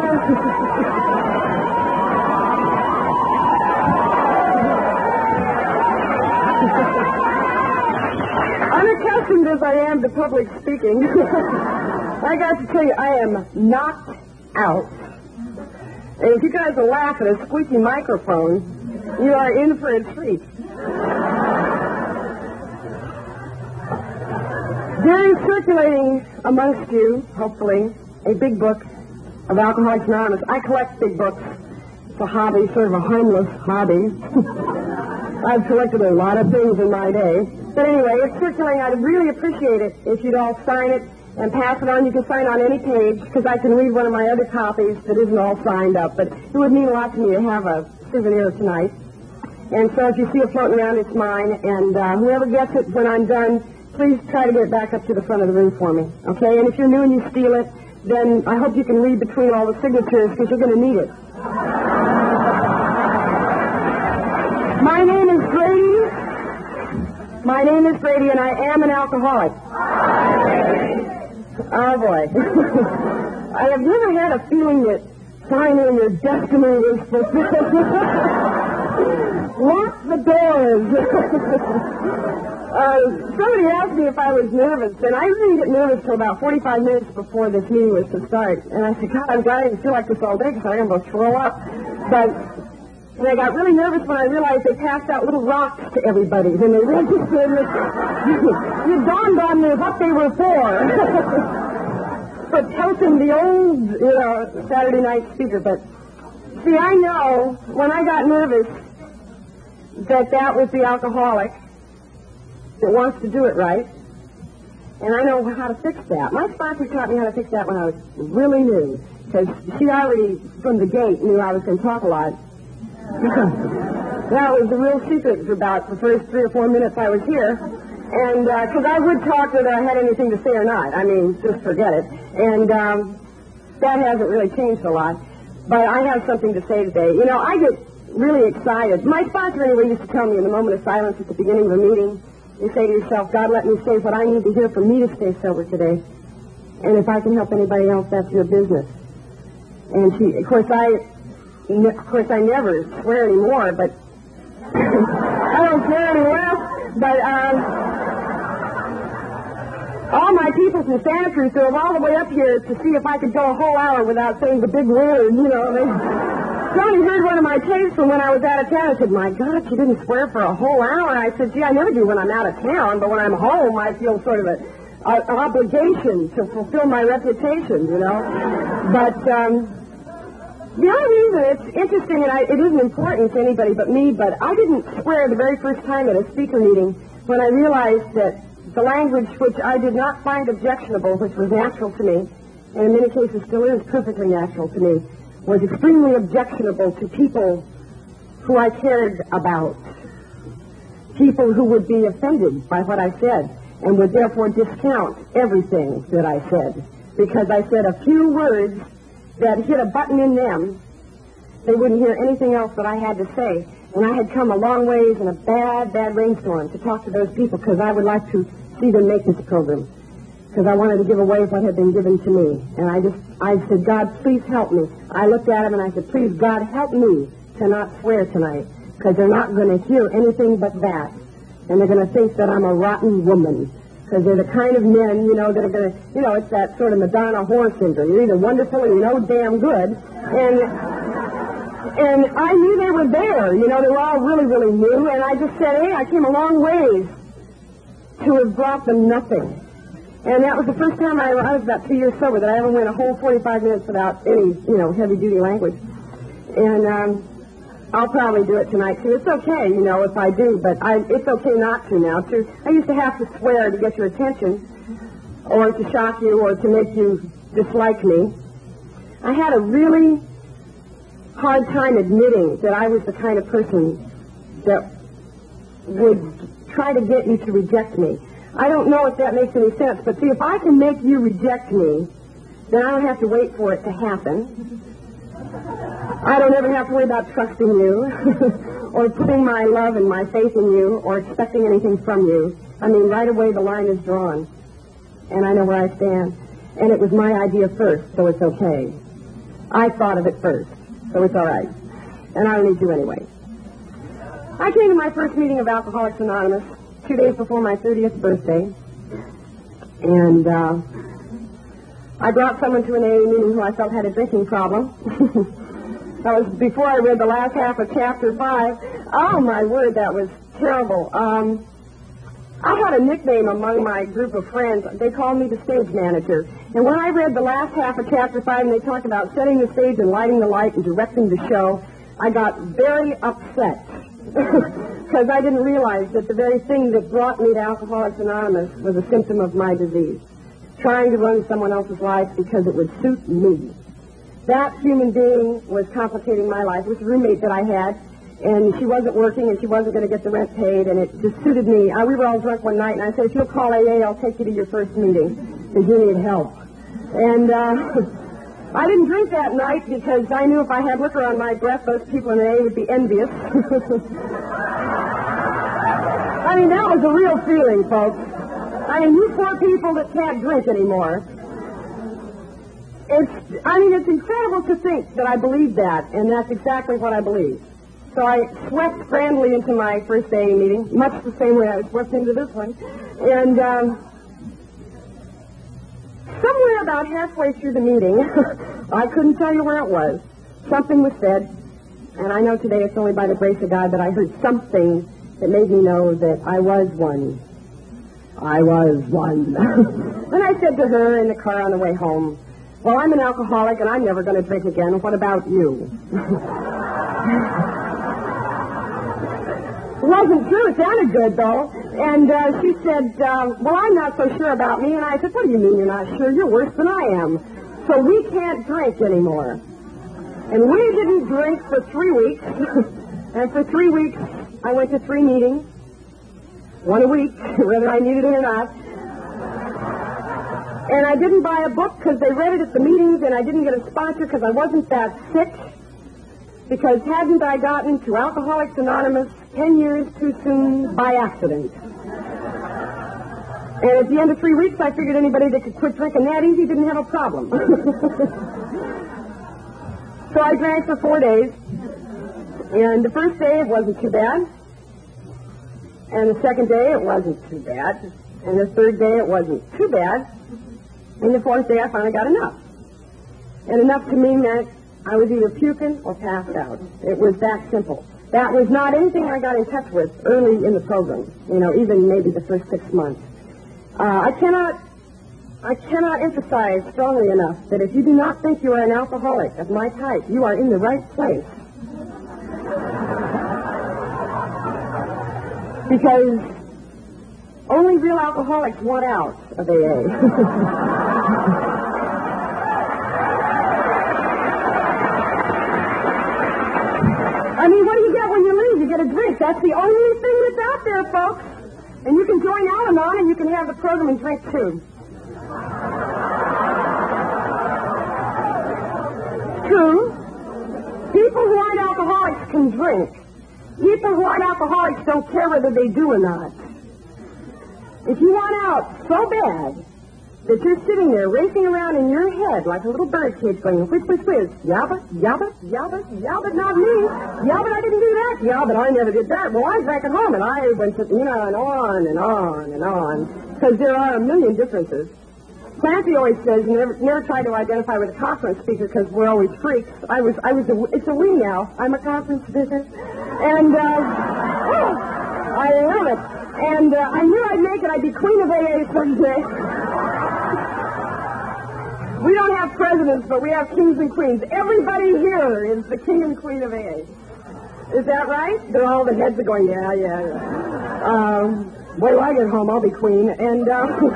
Unaccustomed as I am to public speaking, I got to tell you, I am knocked out. And if you guys will laugh at a squeaky microphone, you are in for a treat. There is circulating amongst you, hopefully, a big book of Alcoholics Anonymous. I collect big books. It's a hobby, sort of a harmless hobby. I've collected a lot of things in my day. But anyway, it's circulating. I'd really appreciate it if you'd all sign it and pass it on. You can sign on any page, because I can read one of my other copies that isn't all signed up. But it would mean a lot to me to have a souvenir tonight. And so if you see it floating around, it's mine. And whoever gets it when I'm done, please try to get it back up to the front of the room for me. Okay? And if you're new and you steal it, then I hope you can read between all the signatures, because you're going to need it. My name is Grady. My name is Grady, and I am an alcoholic. Oh, boy. I have never had a feeling that finally your destiny is fulfilled. Lock the doors. Somebody asked me if I was nervous, and I didn't get nervous till about 45 minutes before this meeting was to start. And I said, God, I'm glad I didn't feel like this all day, because I'm going to throw up. And I got really nervous when I realized they passed out little rocks to everybody when they registered. It dawned on me what they were for. For toasting the old, Saturday night speaker. But, see, I know when I got nervous that was the alcoholic that wants to do it right. And I know how to fix that. My sponsor taught me how to fix that when I was really new. Because she already, from the gate, knew I was going to talk a lot. That was the real secret for about the first 3 or 4 minutes I was here. And because I would talk whether I had anything to say or not. I mean, just forget it. And that hasn't really changed a lot. But I have something to say today. I get really excited. My sponsor, anyway, used to tell me in the moment of silence at the beginning of a meeting, you say to yourself, God, let me say what I need to hear for me to stay sober today. And if I can help anybody else, that's your business. And of course, I never swear anymore, but I don't swear any less. But all my people from Santa Cruz drove all the way up here to see if I could go a whole hour without saying the big word, Somebody heard one of my tapes from when I was out of town. I said, my God, you didn't swear for a whole hour. I said, gee, I never do when I'm out of town, but when I'm home, I feel sort of an obligation to fulfill my reputation, But the only reason it's interesting, and it isn't important to anybody but me, but I didn't swear the very first time at a speaker meeting when I realized that the language which I did not find objectionable, which was natural to me, and in many cases still is perfectly natural to me, was extremely objectionable to people who I cared about. People who would be offended by what I said and would therefore discount everything that I said. Because I said a few words that hit a button in them, they wouldn't hear anything else that I had to say. And I had come a long ways in a bad, bad rainstorm to talk to those people because I would like to see them make this program. Because I wanted to give away what had been given to me. And I said, God, please help me. I looked at him and I said, please, God, help me to not swear tonight. Because they're not going to hear anything but that. And they're going to think that I'm a rotten woman. Because they're the kind of men, that are going to, it's that sort of Madonna whore syndrome. You're either wonderful or you're no damn good. And I knew they were there. They were all really, really new. And I just said, hey, I came a long ways to have brought them nothing. And that was the first time I was about 2 years sober that I ever went a whole 45 minutes without any, heavy-duty language. And I'll probably do it tonight, too. It's okay, if I do, but it's okay not to now, too. I used to have to swear to get your attention or to shock you or to make you dislike me. I had a really hard time admitting that I was the kind of person that would try to get you to reject me. I don't know if that makes any sense, but see, if I can make you reject me, then I don't have to wait for it to happen. I don't ever have to worry about trusting you or putting my love and my faith in you or expecting anything from you. I mean, right away the line is drawn, and I know where I stand. And it was my idea first, so it's okay. I thought of it first, so it's all right. And I need to anyway. I came to my first meeting of Alcoholics Anonymous 2 days before my 30th birthday. And I brought someone to an AA meeting who I felt had a drinking problem. That was before I read the last half of Chapter 5. Oh, my word, that was terrible. I had a nickname among my group of friends. They called me the stage manager. And when I read the last half of Chapter 5 and they talked about setting the stage and lighting the light and directing the show, I got very upset. Because I didn't realize that the very thing that brought me to Alcoholics Anonymous was a symptom of my disease. Trying to run someone else's life because it would suit me. That human being was complicating my life. It was a roommate that I had, and she wasn't working, and she wasn't going to get the rent paid, and it just suited me. We were all drunk one night, and I said, if you'll call AA, I'll take you to your first meeting, because you need help. And I didn't drink that night because I knew if I had liquor on my breath, those people in AA would be envious. I mean, that was a real feeling, folks. I mean, you poor people that can't drink anymore. It's incredible to think that I believe that, and that's exactly what I believe. So I swept grandly into my first AA meeting, much the same way I swept into this one. And somewhere about halfway through the meeting, I couldn't tell you where it was, something was said, and I know today it's only by the grace of God that I heard something that made me know that I was one. I was one. And I said to her in the car on the way home, well, I'm an alcoholic and I'm never going to drink again. What about you? It wasn't true. It sounded good, though. And she said, well, I'm not so sure about me. And I said, what do you mean you're not sure? You're worse than I am. So we can't drink anymore. And we didn't drink for 3 weeks. And for 3 weeks, I went to 3 meetings. 1 a week, whether I needed it or not. And I didn't buy a book because they read it at the meetings, and I didn't get a sponsor because I wasn't that sick. Because hadn't I gotten to Alcoholics Anonymous 10 years too soon by accident? And at the end of 3 weeks, I figured anybody that could quit drinking that easy didn't have a problem. So I drank for 4 days. And the first day, it wasn't too bad. And the second day, it wasn't too bad. And the third day, it wasn't too bad. And the fourth day, I finally got enough. And enough to mean that I was either puking or passed out. It was that simple. That was not anything I got in touch with early in the program, even maybe the first 6 months. I cannot emphasize strongly enough that if you do not think you are an alcoholic of my type, you are in the right place. Because only real alcoholics want out of AA. I mean, what do you get when you leave? You get a drink. That's the only thing that's out there, folks. And you can join Al-Anon and you can have the program and drink, too. True. People who aren't alcoholics can drink. People who aren't alcoholics don't care whether they do or not. If you want out so bad that you're sitting there racing around in your head like a little bird cage going, whiz, whiz, whiz, yabba, yabba, yabba, yabba, not me. Yabba, I didn't do that. Yabba, I never did that. Well, I was back at home, and I went to, and on and on and on. Because there are a million differences. Clancy always says, never try to identify with a conference speaker because we're always freaks. It's a we now. I'm a conference speaker. And, I love it. And I knew I'd make it. I'd be queen of AA someday. We don't have presidents, but we have kings and queens. Everybody here is the king and queen of AA. Is that right? They're all the heads are going, yeah. Wait till I get home, I'll be queen. And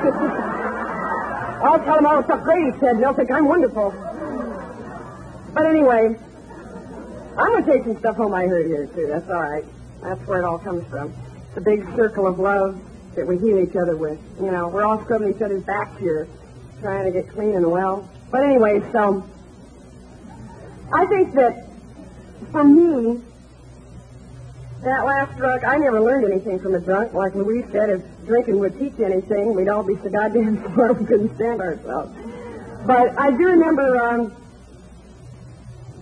I'll tell them all the stuff Grady said, and they'll think I'm wonderful. But anyway, I'm going to take some stuff home I heard here, too. That's all right. That's where it all comes from. It's a big circle of love that we heal each other with. We're all scrubbing each other's backs here, trying to get clean and well. But anyway, so I think that for me, that last drunk, I never learned anything from a drunk. Like Louise said, if drinking would teach anything, we'd all be so goddamn smart we couldn't stand ourselves. But I do remember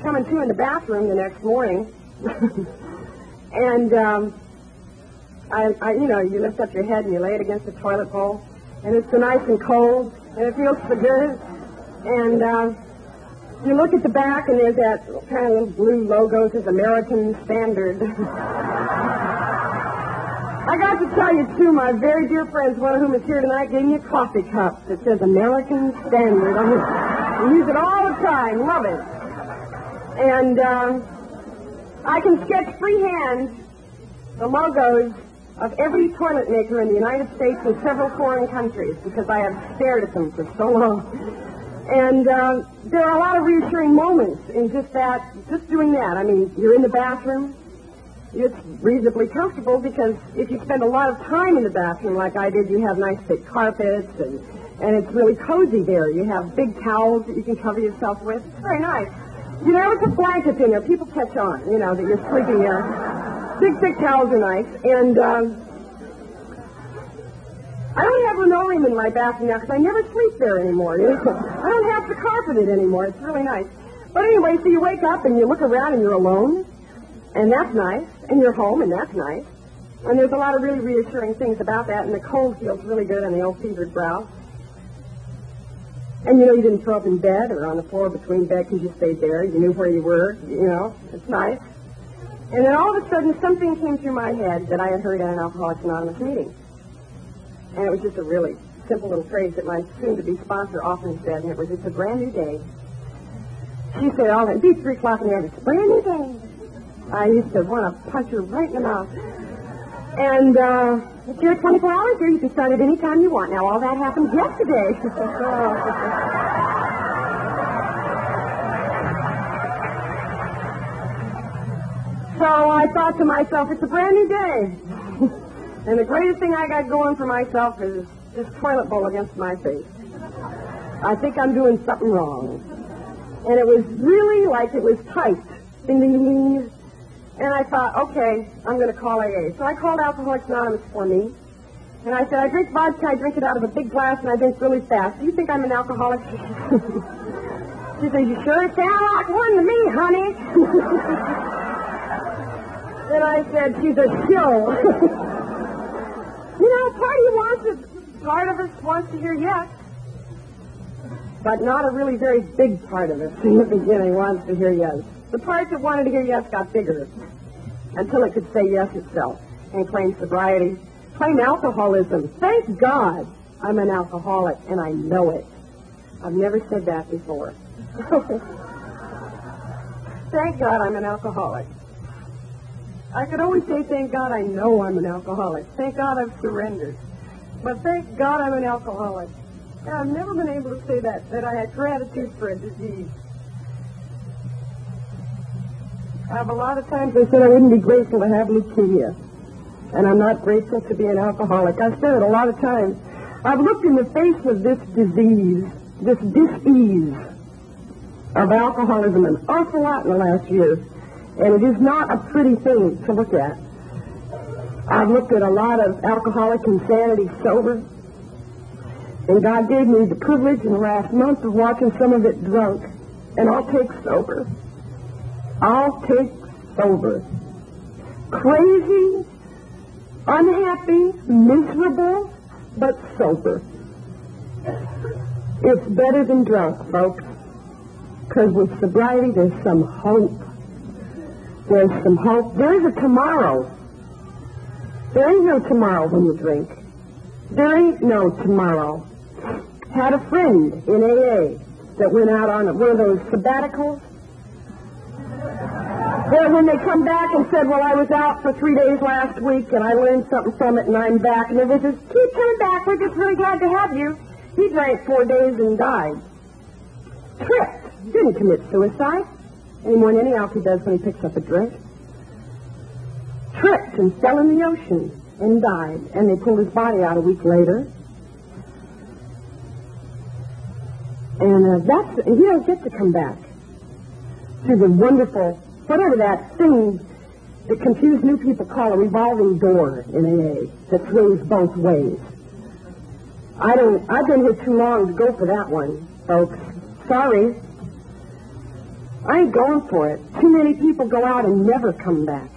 coming to in the bathroom the next morning, and you lift up your head and you lay it against the toilet bowl, and it's so nice and cold, and it feels so good, and you look at the back, and there's that kind of little blue logo that says American Standard. I got to tell you, too, my very dear friends, one of whom is here tonight, gave me a coffee cup that says American Standard. I use it all the time. Love it. And I can sketch freehand the logos of every toilet maker in the United States and several foreign countries because I have stared at them for so long. And there are a lot of reassuring moments in just doing that. I mean, you're in the bathroom. It's reasonably comfortable because if you spend a lot of time in the bathroom like I did, you have nice thick carpets and it's really cozy there. You have big towels that you can cover yourself with. It's very nice. You never put blankets in there. People catch on, that you're sleeping there. Big, thick towels are nice. And I don't have linoleum in my bathroom now because I never sleep there anymore. I don't have to carpet it anymore. It's really nice. But anyway, so you wake up and you look around and you're alone. And that's nice. And you're home, and that's nice. And there's a lot of really reassuring things about that, and the cold feels really good on the old fevered brow. And you didn't throw up in bed or on the floor between bed because you stayed there. You knew where you were, It's nice. And then all of a sudden, something came through my head that I had heard at an Alcoholics Anonymous meeting. And it was just a really simple little phrase that my soon-to-be sponsor often said, and it was, "It's a brand new day." She said, it'd be 3 o'clock in the morning. It's a brand new day. I used to want to punch her right in the mouth. And it's here 24 hours here. You can start at any time you want. Now, all that happened yesterday. So I thought to myself, it's a brand new day. And the greatest thing I got going for myself is this toilet bowl against my face. I think I'm doing something wrong. And it was really like it was tight. Ding, ding, ding, ding. And I thought, okay, I'm going to call AA. So I called Alcoholics Anonymous for me. And I said, I drink vodka, I drink it out of a big glass, and I drink really fast. Do you think I'm an alcoholic? She said, you sure sound like one to me, honey. And I said, she's a shill. Part of us wants to hear yes. But not a really very big part of us in the beginning wants to hear yes. The part that wanted to hear yes got bigger until it could say yes itself and claim sobriety, claim alcoholism. Thank God I'm an alcoholic, and I know it. I've never said that before. Thank God I'm an alcoholic. I could always say, thank God I know I'm an alcoholic. Thank God I've surrendered. But thank God I'm an alcoholic. And I've never been able to say that I had gratitude for a disease. A lot of times I said I wouldn't be grateful to have leukemia. And I'm not grateful to be an alcoholic. I've said it a lot of times. I've looked in the face of this disease, this dis-ease of alcoholism an awful lot in the last year. And it is not a pretty thing to look at. I've looked at a lot of alcoholic insanity sober. And God gave me the privilege in the last month of watching some of it drunk. And I'll take sober. I'll take sober. Crazy, unhappy, miserable, but sober. It's better than drunk, folks. Because with sobriety, there's some hope. There's some hope. There is a tomorrow. There ain't no tomorrow when you drink. There ain't no tomorrow. Had a friend in AA that went out on one of those sabbaticals. Well, when they come back and said, well, I was out for 3 days last week and I learned something from it and I'm back. And they just keep coming back. We're just really glad to have you. He drank 4 days and died. Tripped. Didn't commit suicide any more than any alky does when he picks up a drink. Tripped and fell in the ocean and died. And they pulled his body out a week later. And he don't get to come back to the wonderful, whatever that thing that confused new people call a revolving door in AA that swings both ways. I've been here too long to go for that one, folks. Sorry. I ain't going for it. Too many people go out and never come back.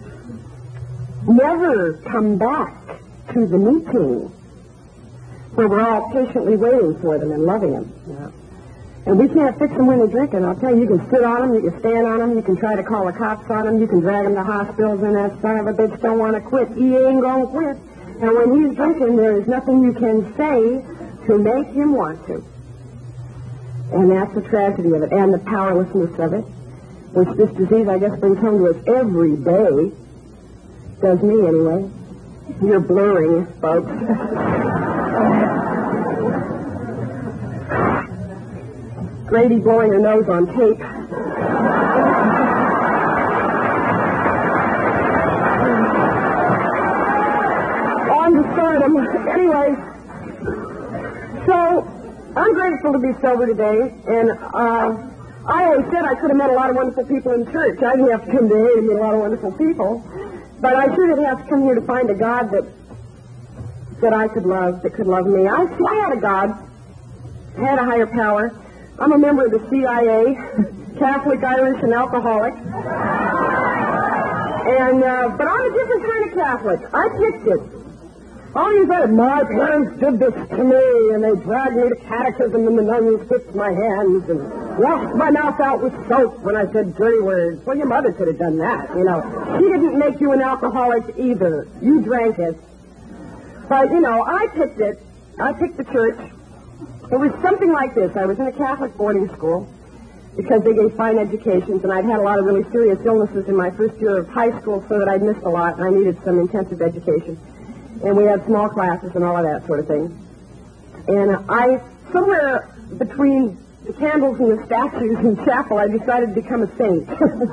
Never come back to the meeting where we're all patiently waiting for them and loving them. Yeah. And we can't fix them when they're drinking. I'll tell you, you can sit on them, you can stand on them, you can try to call the cops on them, you can drag them to hospitals, and that son of a bitch don't want to quit. He ain't going to quit. And when he's drinking, there is nothing you can say to make him want to. And that's the tragedy of it, and the powerlessness of it, which this disease, I guess, brings home to us every day. Does me, anyway. You're blurring, folks. Grady blowing her nose on tape. On to stardom. Anyway, so I'm grateful to be sober today, and I always said I could have met a lot of wonderful people in church. I didn't have to come to AA to meet a lot of wonderful people, but I sure did have to come here to find a God that I could love, that could love me. I had a God, I had a higher power. I'm a member of the CIA, Catholic, Irish, and alcoholic. And but I'm a different kind of Catholic. I picked it. All you said, my parents did this to me, and they dragged me to catechism, and the nuns fixed my hands and washed my mouth out with soap when I said dirty words. Well, your mother could have done that, you know. She didn't make you an alcoholic either. You drank it. But, you know, I picked it. I picked the church. It was something like this. I was in a Catholic boarding school because they gave fine educations, and I'd had a lot of really serious illnesses in my first year of high school, so that I'd missed a lot, and I needed some intensive education. And we had small classes and all of that sort of thing. And I, somewhere between the candles and the statues in chapel, I decided to become a saint.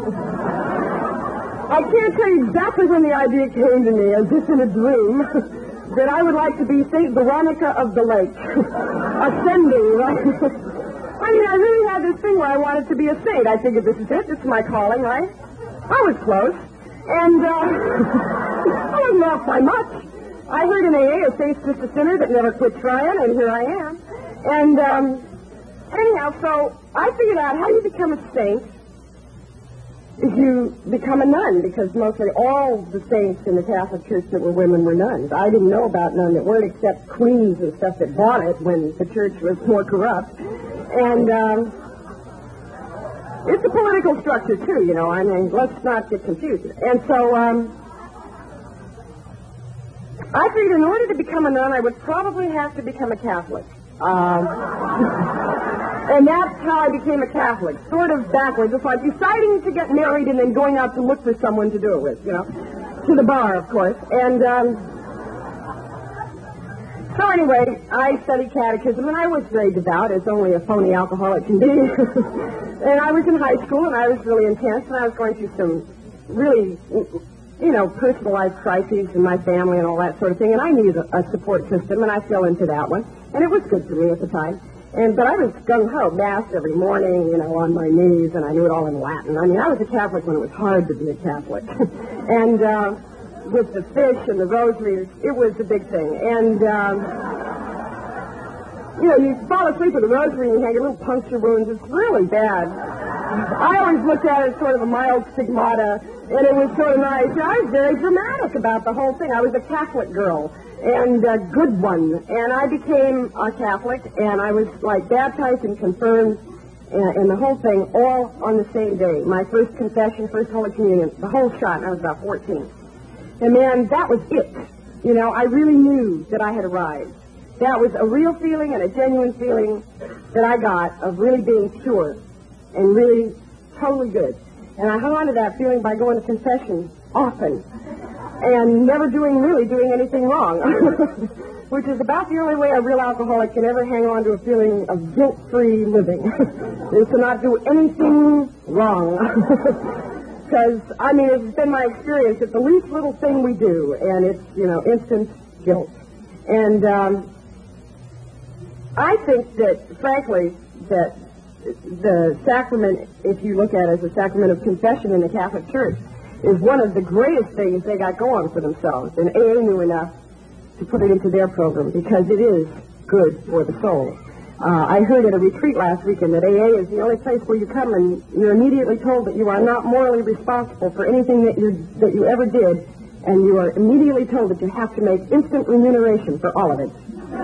I can't tell you exactly when the idea came to me, as if in a dream, that I would like to be Saint Veronica of the Lake. Ascending, right? I mean, I really had this thing where I wanted to be a saint. I figured this is it. This is my calling, right? I was close. And I wasn't off by much. I heard in AA, a saint's just a sinner that never quit trying, and here I am. And anyhow, so I figured out how you become a saint is you become a nun, because mostly all the saints in the Catholic Church that were women were nuns. I didn't know about none that weren't, except queens and stuff that bought it when the church was more corrupt. And it's a political structure, too, you know. I mean, let's not get confused. And so I figured in order to become a nun, I would probably have to become a Catholic. And that's how I became a Catholic, sort of backwards. It's like deciding to get married and then going out to look for someone to do it with, you know, to the bar, of course. And so anyway, I studied catechism, and I was very devout, as only a phony alcoholic can be. And I was in high school, and I was really intense, and I was going through some really, you know, personal life crises in my family and all that sort of thing, and I needed a support system, and I fell into that one, and it was good for me at the time. But I was gung-ho, Mass every morning, you know, on my knees, and I knew it all in Latin. I mean, I was a Catholic when it was hard to be a Catholic. And with the fish and the rosary, it was a big thing. And, you know, you fall asleep with the rosary and you have little puncture wounds. It's really bad. I always looked at it as sort of a mild stigmata, and it was sort of nice. You know, I was very dramatic about the whole thing. I was a Catholic girl. And a good one. And I became a Catholic, and I was, like, baptized and confirmed, and the whole thing all on the same day. My first confession, first Holy Communion, the whole shot, and I was about 14. And, man, that was it. You know, I really knew that I had arrived. That was a real feeling and a genuine feeling that I got of really being pure and really totally good. And I hung on to that feeling by going to confession often. And never really doing anything wrong, which is about the only way a real alcoholic can ever hang on to a feeling of guilt-free living, is to not do anything wrong. Because, I mean, it's been my experience that the least little thing we do, and it's, you know, instant guilt. And I think that, frankly, that the sacrament, if you look at it as a sacrament of confession in the Catholic Church, is one of the greatest things they got going for themselves. And AA knew enough to put it into their program, because it is good for the soul. I heard at a retreat last weekend that AA is the only place where you come and you're immediately told that you are not morally responsible for anything that you ever did, and you are immediately told that you have to make instant remuneration for all of it.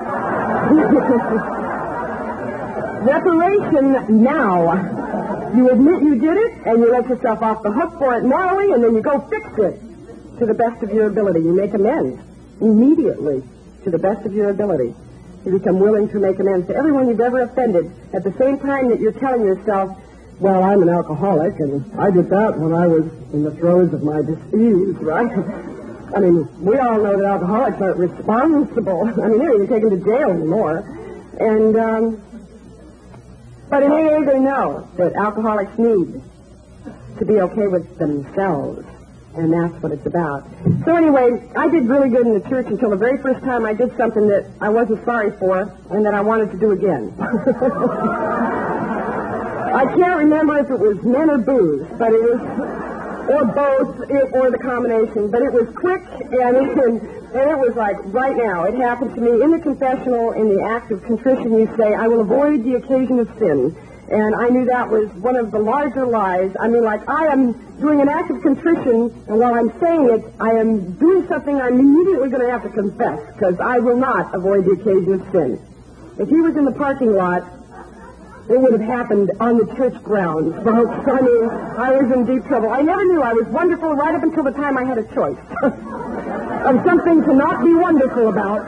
Reparation now. You admit you did it, and you let yourself off the hook for it morally, and then you go fix it to the best of your ability. You make amends immediately to the best of your ability. You become willing to make amends to everyone you've ever offended at the same time that you're telling yourself, well, I'm an alcoholic, and I did that when I was in the throes of my disease, right? I mean, we all know that alcoholics aren't responsible. I mean, they don't even taken to jail anymore. And, but in AA, they know that alcoholics need to be okay with themselves. And that's what it's about. So anyway, I did really good in the church until the very first time I did something that I wasn't sorry for and that I wanted to do again. I can't remember if it was men or booze, but it was, or both, or the combination. But it was quick, and it was like right now. It happened to me in the confessional, in the act of contrition. You say, I will avoid the occasion of sin. And I knew that was one of the larger lies. I mean, like, I am doing an act of contrition, and while I'm saying it, I am doing something I'm immediately going to have to confess, because I will not avoid the occasion of sin. If he was in the parking lot, it would have happened on the church grounds, folks. I mean, I was in deep trouble. I never knew I was wonderful right up until the time I had a choice of something to not be wonderful about.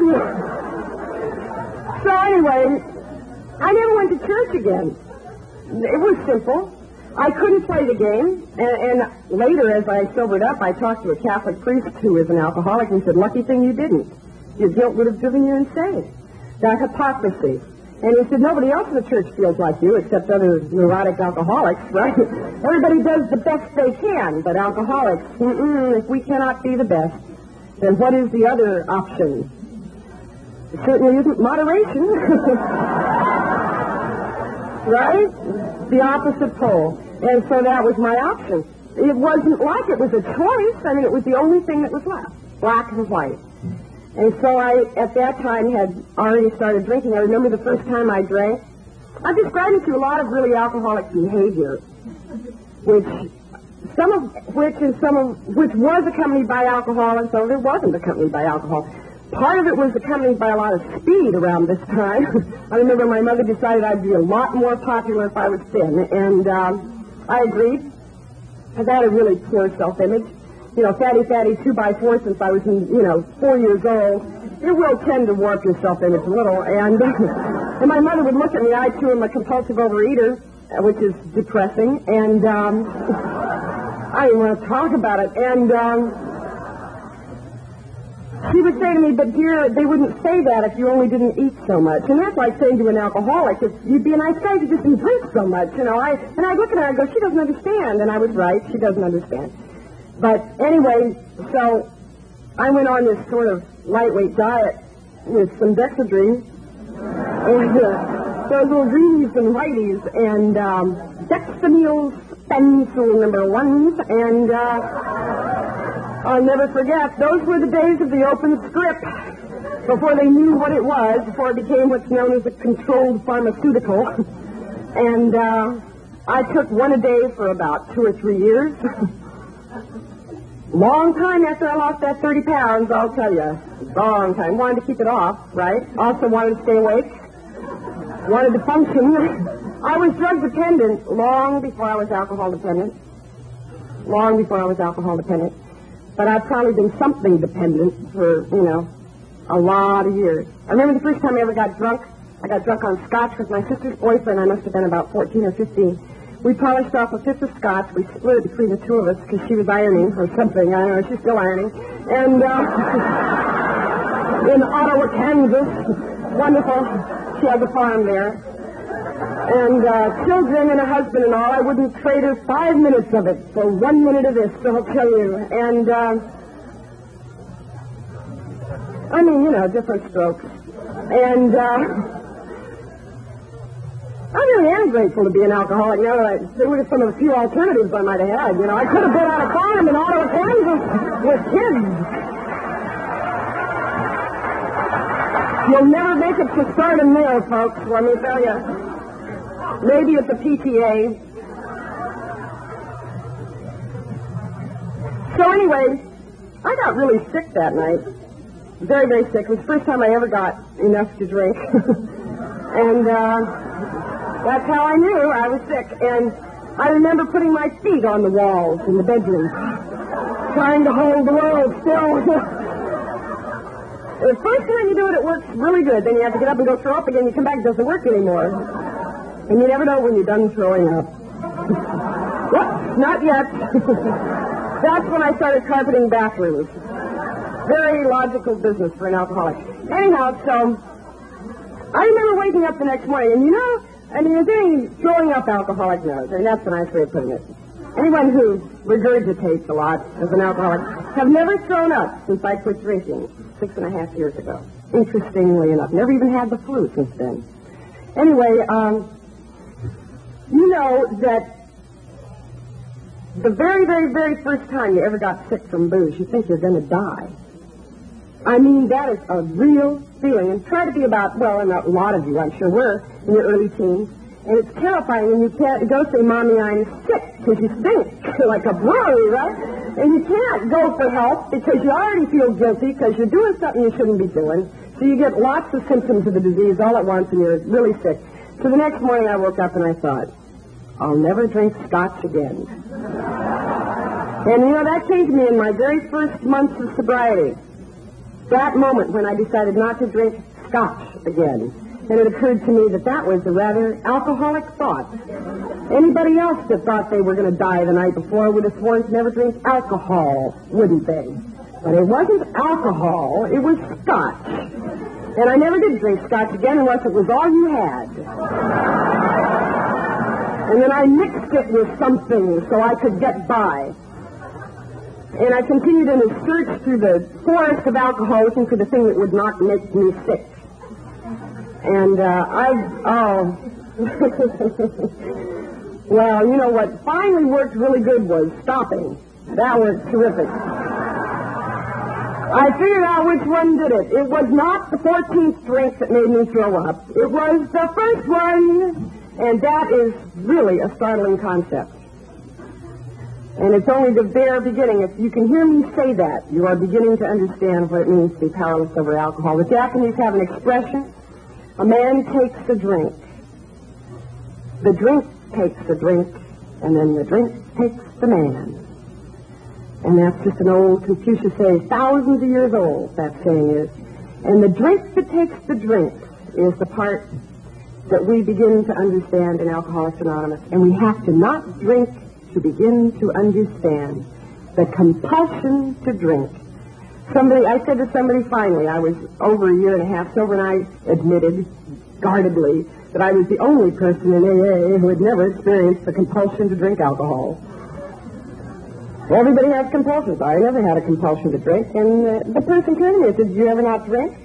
So anyway, I never went to church again. It was simple. I couldn't play the game, and later, as I sobered up, I talked to a Catholic priest who is an alcoholic, and he said, lucky thing you didn't. Your guilt would have driven you insane. That hypocrisy. And he said, nobody else in the church feels like you, except other neurotic alcoholics, right? Everybody does the best they can, but alcoholics, if we cannot be the best, then what is the other option? It certainly isn't moderation. Right? The opposite pole. And so that was my option. It wasn't like it was a choice. I mean, it was the only thing that was left. Black and white. And so I, at that time, had already started drinking. I remember the first time I drank. I've described it to a lot of really alcoholic behavior, which was accompanied by alcohol, and some of it wasn't accompanied by alcohol. Part of it was accompanied by a lot of speed around this time. I remember my mother decided I'd be a lot more popular if I was thin, and I agreed. I've had a really poor self-image. You know, fatty, 2x4 since I was, 4 years old. It will tend to warp your self-image a little. And, and my mother would look at me. I, too, am a compulsive overeater, which is depressing. And I didn't want to talk about it. And she would say to me, but dear, they wouldn't say that if you only didn't eat so much. And that's like saying to an alcoholic, if you'd be a nice guy if you just didn't drink so much, And I'd look at her and I'd go, she doesn't understand. And I was right, she doesn't understand. But anyway, so I went on this sort of lightweight diet with some Dexedrine, and those little greenies and whiteys, and Dexamyl pencil number 1s, and I'll never forget, those were the days of the open script, before they knew what it was, before it became what's known as a controlled pharmaceutical. And I took one a day for about 2 or 3 years. Long time after I lost that 30 pounds, I'll tell you. Long time. Wanted to keep it off, right? Also wanted to stay awake. Wanted to function. I was drug dependent long before I was alcohol dependent. But I've probably been something dependent for, a lot of years. I remember the first time I ever got drunk. I got drunk on scotch with my sister's boyfriend. I must have been about 14 or 15. We polished off a fifth of scotch. We split it between the two of us because she was ironing or something. I don't know. She's still ironing. And in Ottawa, Kansas. Wonderful. She has a farm there. And children and a husband and all. I wouldn't trade her 5 minutes of it for 1 minute of this, I'll tell you. And, different strokes. And, I really am grateful to be an alcoholic now that there were some of the few alternatives I might have had. I could have been on a farm in Ottawa, Kansas with kids. You'll never make it to Stardom Mill, folks, let me tell you. Maybe at the PTA. So anyway, I got really sick that night. Very, very sick. It was the first time I ever got enough to drink. And that's how I knew I was sick. And I remember putting my feet on the walls in the bedroom, trying to hold the world still. The first time you do it, it works really good. Then you have to get up and go throw up again. You come back, it doesn't work anymore. And you never know when you're done throwing up. Whoops, not yet. That's when I started carpeting bathrooms. Very logical business for an alcoholic. Anyhow, so I remember waking up the next morning, and there's any throwing up alcoholic knows, and that's a nice way of putting it. Anyone who regurgitates a lot as an alcoholic have never thrown up since I quit drinking 6.5 years ago. Interestingly enough. Never even had the flu since then. Anyway, you know that the very, very, very first time you ever got sick from booze, you think you're going to die. I mean, that is a real feeling. And try to be about, well, and a lot of you, I'm sure, were in your early teens. And it's terrifying when you can't go say, Mommy, I'm sick, because you stink like a brewery, right? And you can't go for help because you already feel guilty because you're doing something you shouldn't be doing. So you get lots of symptoms of the disease all at once and you're really sick. So the next morning I woke up and I thought, I'll never drink scotch again. And, that changed me in my very first months of sobriety. That moment when I decided not to drink scotch again. And it occurred to me that was a rather alcoholic thought. Anybody else that thought they were going to die the night before would have sworn to never drink alcohol, wouldn't they? But it wasn't alcohol, it was scotch. And I never did drink scotch again unless it was all you had. And then I mixed it with something so I could get by. And I continued in a search through the forest of alcohol looking for the thing that would not make me sick. And well, you know what finally worked really good was stopping. That was terrific. I figured out which one did it. It was not the 14th drink that made me throw up. It was the first one, and that is really a startling concept. And it's only the bare beginning. If you can hear me say that, you are beginning to understand what it means to be powerless over alcohol. The Japanese have an expression, a man takes a drink. The drink takes the drink, and then the drink takes the man. And that's just an old Confucius saying, thousands of years old, that saying is. And the drink that takes the drink is the part that we begin to understand in Alcoholics Anonymous. And we have to not drink to begin to understand the compulsion to drink. I said to somebody finally, I was over a year and a half sober, and I admitted guardedly that I was the only person in AA who had never experienced the compulsion to drink alcohol. Well, everybody has compulsions. I never had a compulsion to drink, and the person turned to me and said, did you ever not drink?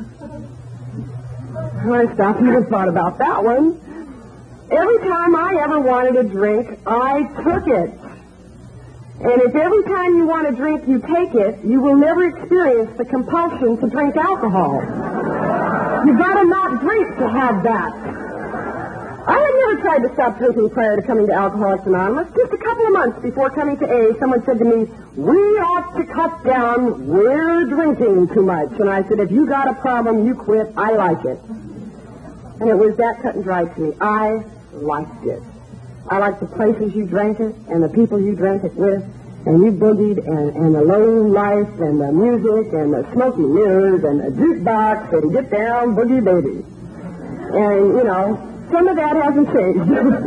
I stopped and thought about that one. Every time I ever wanted a drink, I took it. And if every time you want a drink, you take it, you will never experience the compulsion to drink alcohol. You've got to not drink to have that. I had never tried to stop drinking prior to coming to Alcoholics Anonymous. Just a couple of months before coming to AA, someone said to me, we ought to cut down, we're drinking too much. And I said, if you got a problem, you quit, I like it. And it was that cut and dry to me. I liked it. I liked the places you drank it and the people you drank it with, and you boogied, and the low life and the music and the smoky mirrors and the jukebox and get down boogie baby. And, some of that hasn't changed.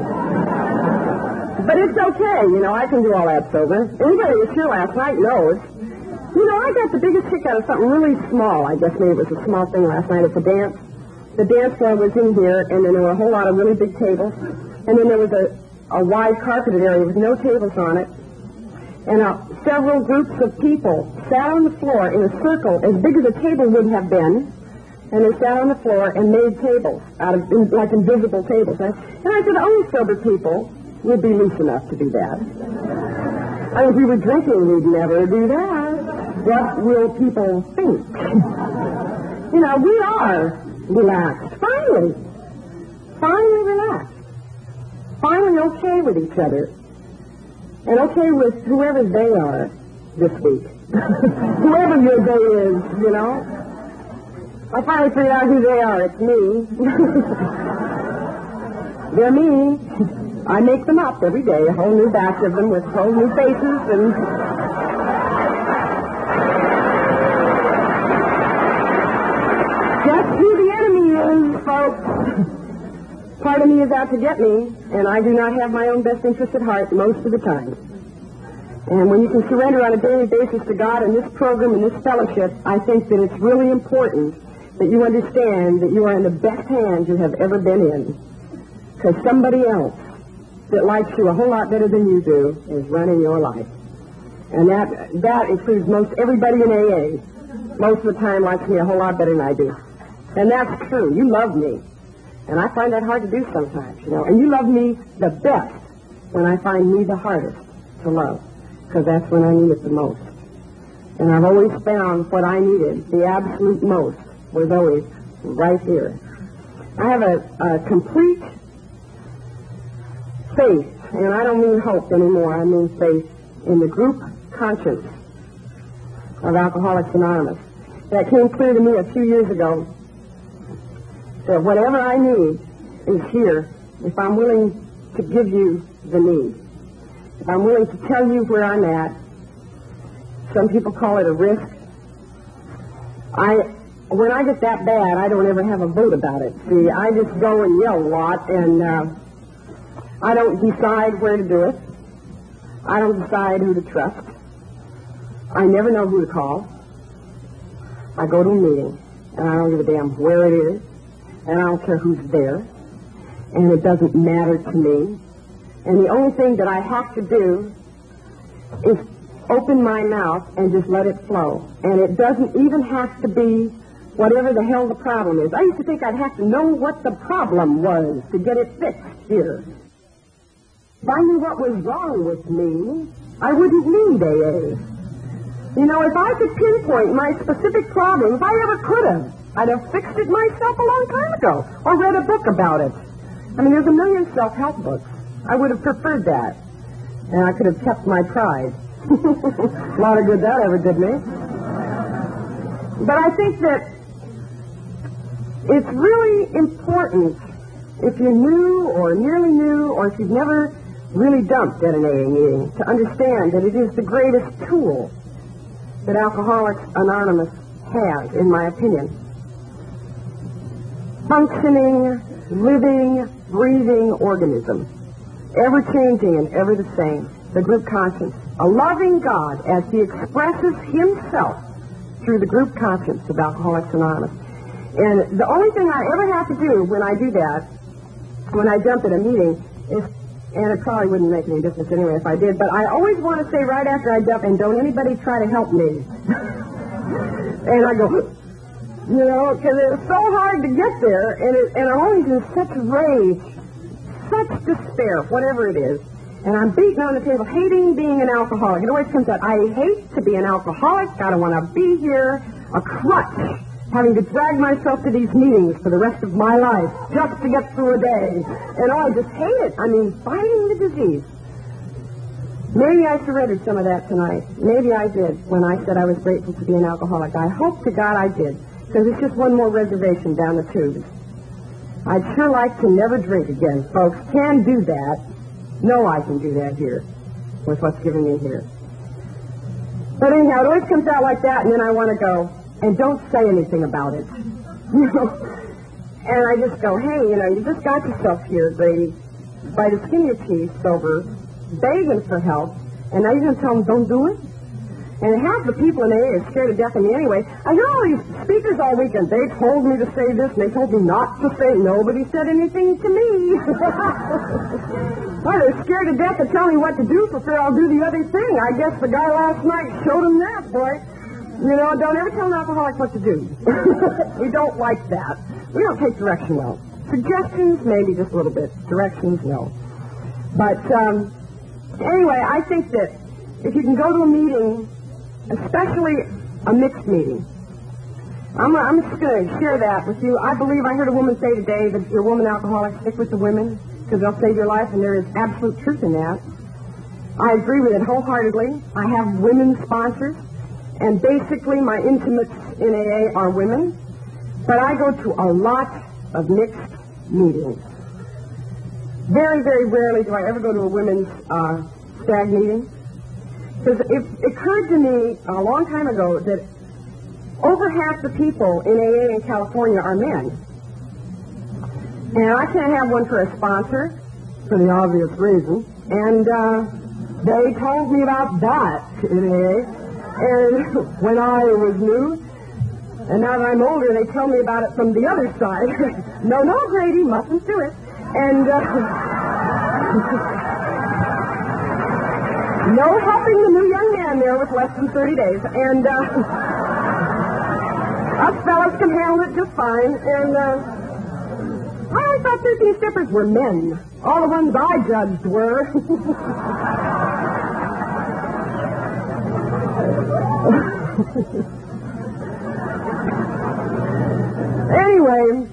But it's okay, I can do all that sober. Anybody who was here last night knows. I got the biggest kick out of something really small. I guess maybe it was a small thing last night. It's a dance. The dance floor was in here, and then there were a whole lot of really big tables. And then there was a wide carpeted area with no tables on it. And several groups of people sat on the floor in a circle as big as a table would have been. And they sat on the floor and made tables out of, like invisible tables. And I said, only sober people would be loose enough to do that. I mean, if we were drinking, we'd never do that. What will people think? You know, we are relaxed. Finally relaxed. Finally okay with each other. And okay with whoever they are this week. Whoever your day is, you know. I finally figured out who they are. It's me. They're me. I make them up every day, a whole new batch of them with whole new faces and... Just who the enemy is, folks. Part of me is out to get me, and I do not have my own best interest at heart most of the time. And when you can surrender on a daily basis to God in this program and this fellowship, I think that it's really important that you understand that you are in the best hands you have ever been in. Because somebody else that likes you a whole lot better than you do is running your life. And that includes most everybody in AA. Most of the time likes me a whole lot better than I do. And that's true. You love me. And I find that hard to do sometimes, you know. And you love me the best when I find me the hardest to love. Because that's when I need it the most. And I've always found what I needed, the absolute most, was always right here. I have a complete faith, and I don't mean hope anymore, I mean faith in the group conscience of Alcoholics Anonymous. That came clear to me a few years ago, that whatever I need is here if I'm willing to give you the need. If I'm willing to tell you where I'm at. Some people call it a risk. When I get that bad, I don't ever have a vote about it. See, I just go and yell a lot, and I don't decide where to do it. I don't decide who to trust. I never know who to call. I go to a meeting, and I don't give a damn where it is, and I don't care who's there, and it doesn't matter to me. And the only thing that I have to do is open my mouth and just let it flow. And it doesn't even have to be whatever the hell the problem is. I used to think I'd have to know what the problem was to get it fixed here. If I knew what was wrong with me, I wouldn't need AA. You know, if I could pinpoint my specific problem, if I ever could have, I'd have fixed it myself a long time ago, or read a book about it. I mean, there's a million self-help books. I would have preferred that, and I could have kept my pride. A lot of good that ever did me. But I think that it's really important, if you're new or nearly new, or if you've never really dumped at an AA meeting, to understand that it is the greatest tool that Alcoholics Anonymous has, in my opinion. Functioning, living, breathing organism. Ever-changing and ever the same. The group conscience. A loving God as he expresses himself through the group conscience of Alcoholics Anonymous. And the only thing I ever have to do when I do that, when I jump at a meeting, is, and it probably wouldn't make any difference anyway if I did, but I always want to say right after I jump, and don't anybody try to help me. And I go, you know, because it's so hard to get there, and I'm always in such rage, such despair, whatever it is. And I'm beating on the table, hating being an alcoholic. It always comes out, I hate to be an alcoholic. I don't want to be here. A crutch, having to drag myself to these meetings for the rest of my life just to get through a day. And I just hate it. I mean, fighting the disease. Maybe I surrendered some of that tonight. Maybe I did when I said I was grateful to be an alcoholic. I hope to God I did, because it's just one more reservation down the tube. I'd sure like to never drink again, folks. Can do that. No, I can do that here with what's given me here. But anyhow, it always comes out like that, and then I want to go, and don't say anything about it. You know? And I just go, hey, you know, you just got yourself here, by the skin of your teeth, sober, begging for help, and now you're going to tell them don't do it? And half the people in AA are scared to death of me anyway. I hear all these speakers all weekend. They told me to say this, and they told me not to say. Nobody said anything to me. Well, they're scared to death to tell me what to do for fear I'll do the other thing. I guess the guy last night showed them that, boy. You know, don't ever tell an alcoholic what to do. We don't like that. We don't take direction well. Suggestions, maybe just a little bit. Directions, no. But anyway, I think that if you can go to a meeting, especially a mixed meeting, I'm just going to share that with you. I believe I heard a woman say today that if you're a woman alcoholic, stick with the women because they'll save your life, and there is absolute truth in that. I agree with it wholeheartedly. I have women sponsors, and basically my intimates in AA are women, but I go to a lot of mixed meetings. Very, very rarely do I ever go to a women's stag meeting, because it occurred to me a long time ago that over half the people in AA in California are men. And I can't have one for a sponsor, for the obvious reason. And they told me about that in AA. And when I was new, and now that I'm older, they tell me about it from the other side. No, Grady, mustn't do it. And no helping the new young man there with less than 30 days. And us fellas can handle it just fine. And I thought 13 steppers were men. All the ones I judged were. Anyway,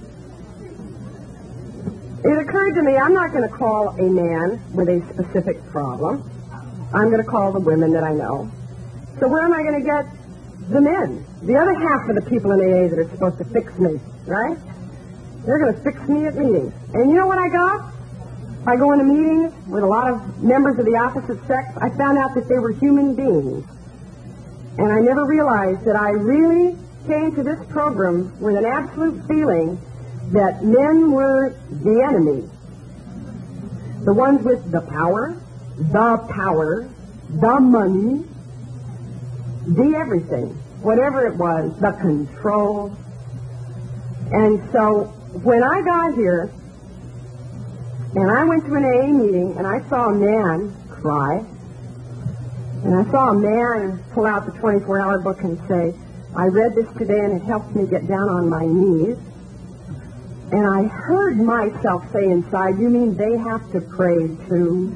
it occurred to me I'm not going to call a man with a specific problem. I'm going to call the women that I know. So where am I going to get the men? The other half of the people in AA that are supposed to fix me, right? They're going to fix me at meetings. And you know what I got? By going to meetings with a lot of members of the opposite sex, I found out that they were human beings. And I never realized that I really came to this program with an absolute feeling that men were the enemy. The ones with the power, the money, the everything, whatever it was, the control. And so when I got here, and I went to an AA meeting, and I saw a man cry, and I saw a man pull out the 24-hour book and say, I read this today, and it helped me get down on my knees. And I heard myself say inside, you mean they have to pray too?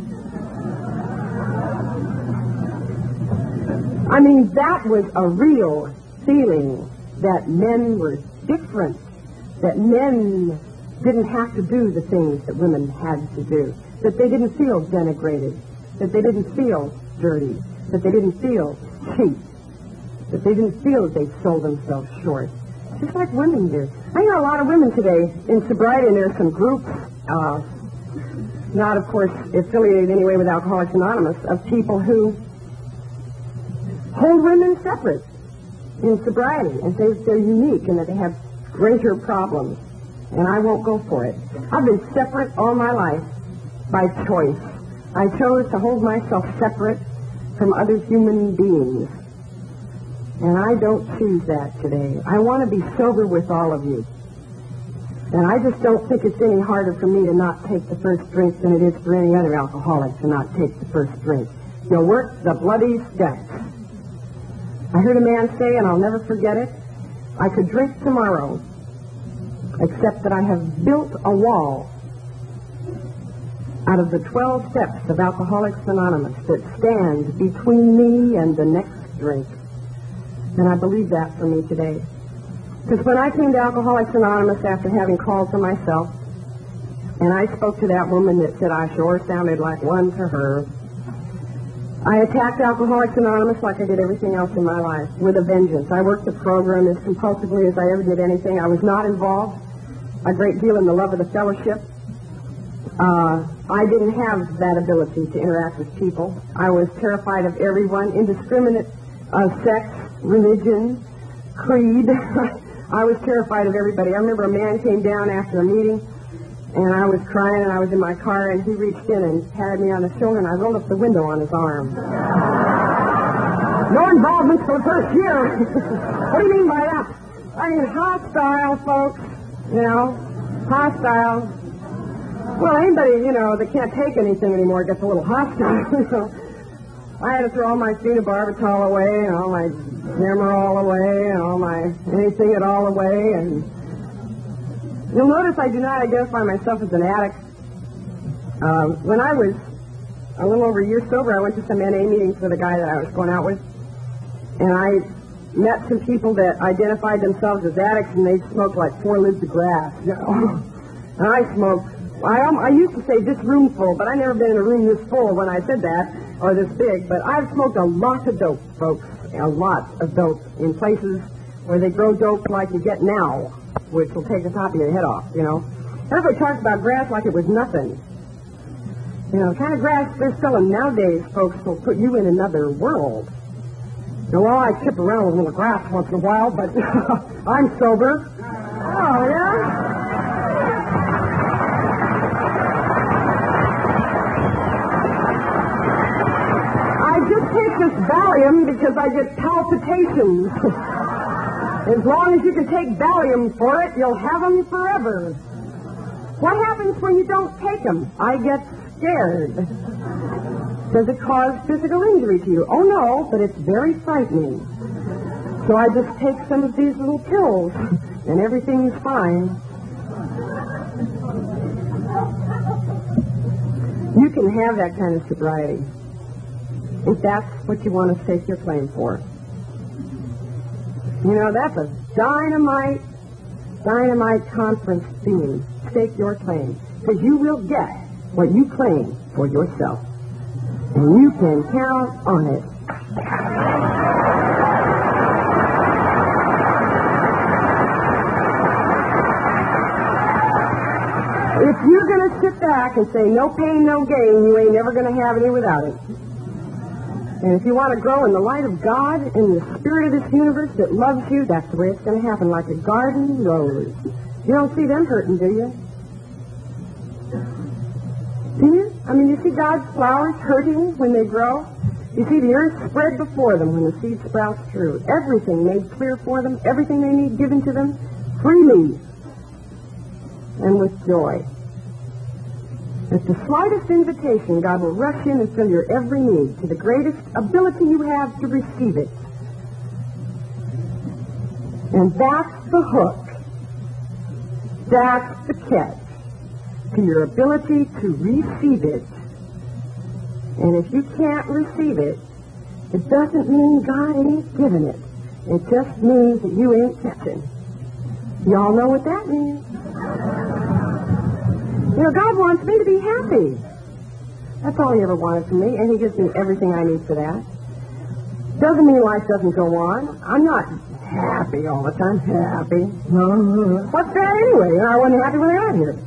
I mean, that was a real feeling that men were different, that men didn't have to do the things that women had to do, that they didn't feel denigrated, that they didn't feel dirty, that they didn't feel cheap, that they didn't feel that they sold themselves short, just like women do. I know a lot of women today in sobriety, and there's some groups, not, of course, affiliated anyway with Alcoholics Anonymous, of people who hold women separate in sobriety and say they're unique and that they have greater problems. And I won't go for it. I've been separate all my life by choice. I chose to hold myself separate from other human beings. And I don't choose that today. I want to be sober with all of you. And I just don't think it's any harder for me to not take the first drink than it is for any other alcoholic to not take the first drink. You'll work the bloody steps. I heard a man say, and I'll never forget it, I could drink tomorrow, except that I have built a wall out of the 12 steps of Alcoholics Anonymous that stand between me and the next drink. And I believe that for me today. Because when I came to Alcoholics Anonymous after having called for myself, and I spoke to that woman that said I sure sounded like one to her, I attacked Alcoholics Anonymous like I did everything else in my life, with a vengeance. I worked the program as compulsively as I ever did anything. I was not involved a great deal in the love of the fellowship. I didn't have that ability to interact with people. I was terrified of everyone, indiscriminate of sex, religion, creed. I was terrified of everybody. I remember a man came down after a meeting, and I was crying, and I was in my car, and he reached in and patted me on the shoulder, and I rolled up the window on his arm. No involvement for the first year. What do you mean by that? I mean, hostile, folks. You know, hostile. Well, anybody, that can't take anything anymore gets a little hostile. I had to throw all my phenobarbital away, and all my Demerol away, and all my anything at all away, and you'll notice I do not identify myself as an addict. When I was a little over a year sober, I went to some NA meetings with a guy that I was going out with, and I met some people that identified themselves as addicts, and they smoked like 4 lids of grass. And I smoked. I used to say this room full, but I've never been in a room this full when I said that, or this big. But I've smoked a lot of dope, folks, a lot of dope in places where they grow dope like you get now, which will take the top of your head off, you know. Everybody talks about grass like it was nothing. You know, the kind of grass they're selling nowadays, folks, will put you in another world. Now, well, I chip around with a little grass once in a while, but I'm sober. Oh, yeah? I just take this Valium because I get palpitations. As long as you can take Valium for it, you'll have them forever. What happens when you don't take them? I get scared. Does it cause physical injury to you? Oh, no, but it's very frightening. So I just take some of these little pills, and everything's fine. You can have that kind of sobriety if that's what you want to stake your claim for. You know, that's a dynamite conference theme. Stake your claim. Because you will get what you claim for yourself. And you can count on it. If you're going to sit back and say, no pain, no gain, you ain't never going to have any without it. And if you want to grow in the light of God, in the spirit of this universe that loves you, that's the way it's going to happen, like a garden rose. You don't see them hurting, do you? Do you? I mean, you see God's flowers hurting when they grow? You see the earth spread before them when the seed sprouts through. Everything made clear for them, everything they need given to them, freely and with joy. At the slightest invitation, God will rush in and fill your every need to the greatest ability you have to receive it. And that's the hook. That's the catch to your ability to receive it. And if you can't receive it, it doesn't mean God ain't giving it. It just means that you ain't catching. Y'all know what that means. You know, God wants me to be happy. That's all he ever wanted from me, and he gives me everything I need for that. Doesn't mean life doesn't go on. I'm not happy all the time. Happy. What's that anyway? I wasn't happy when I got here.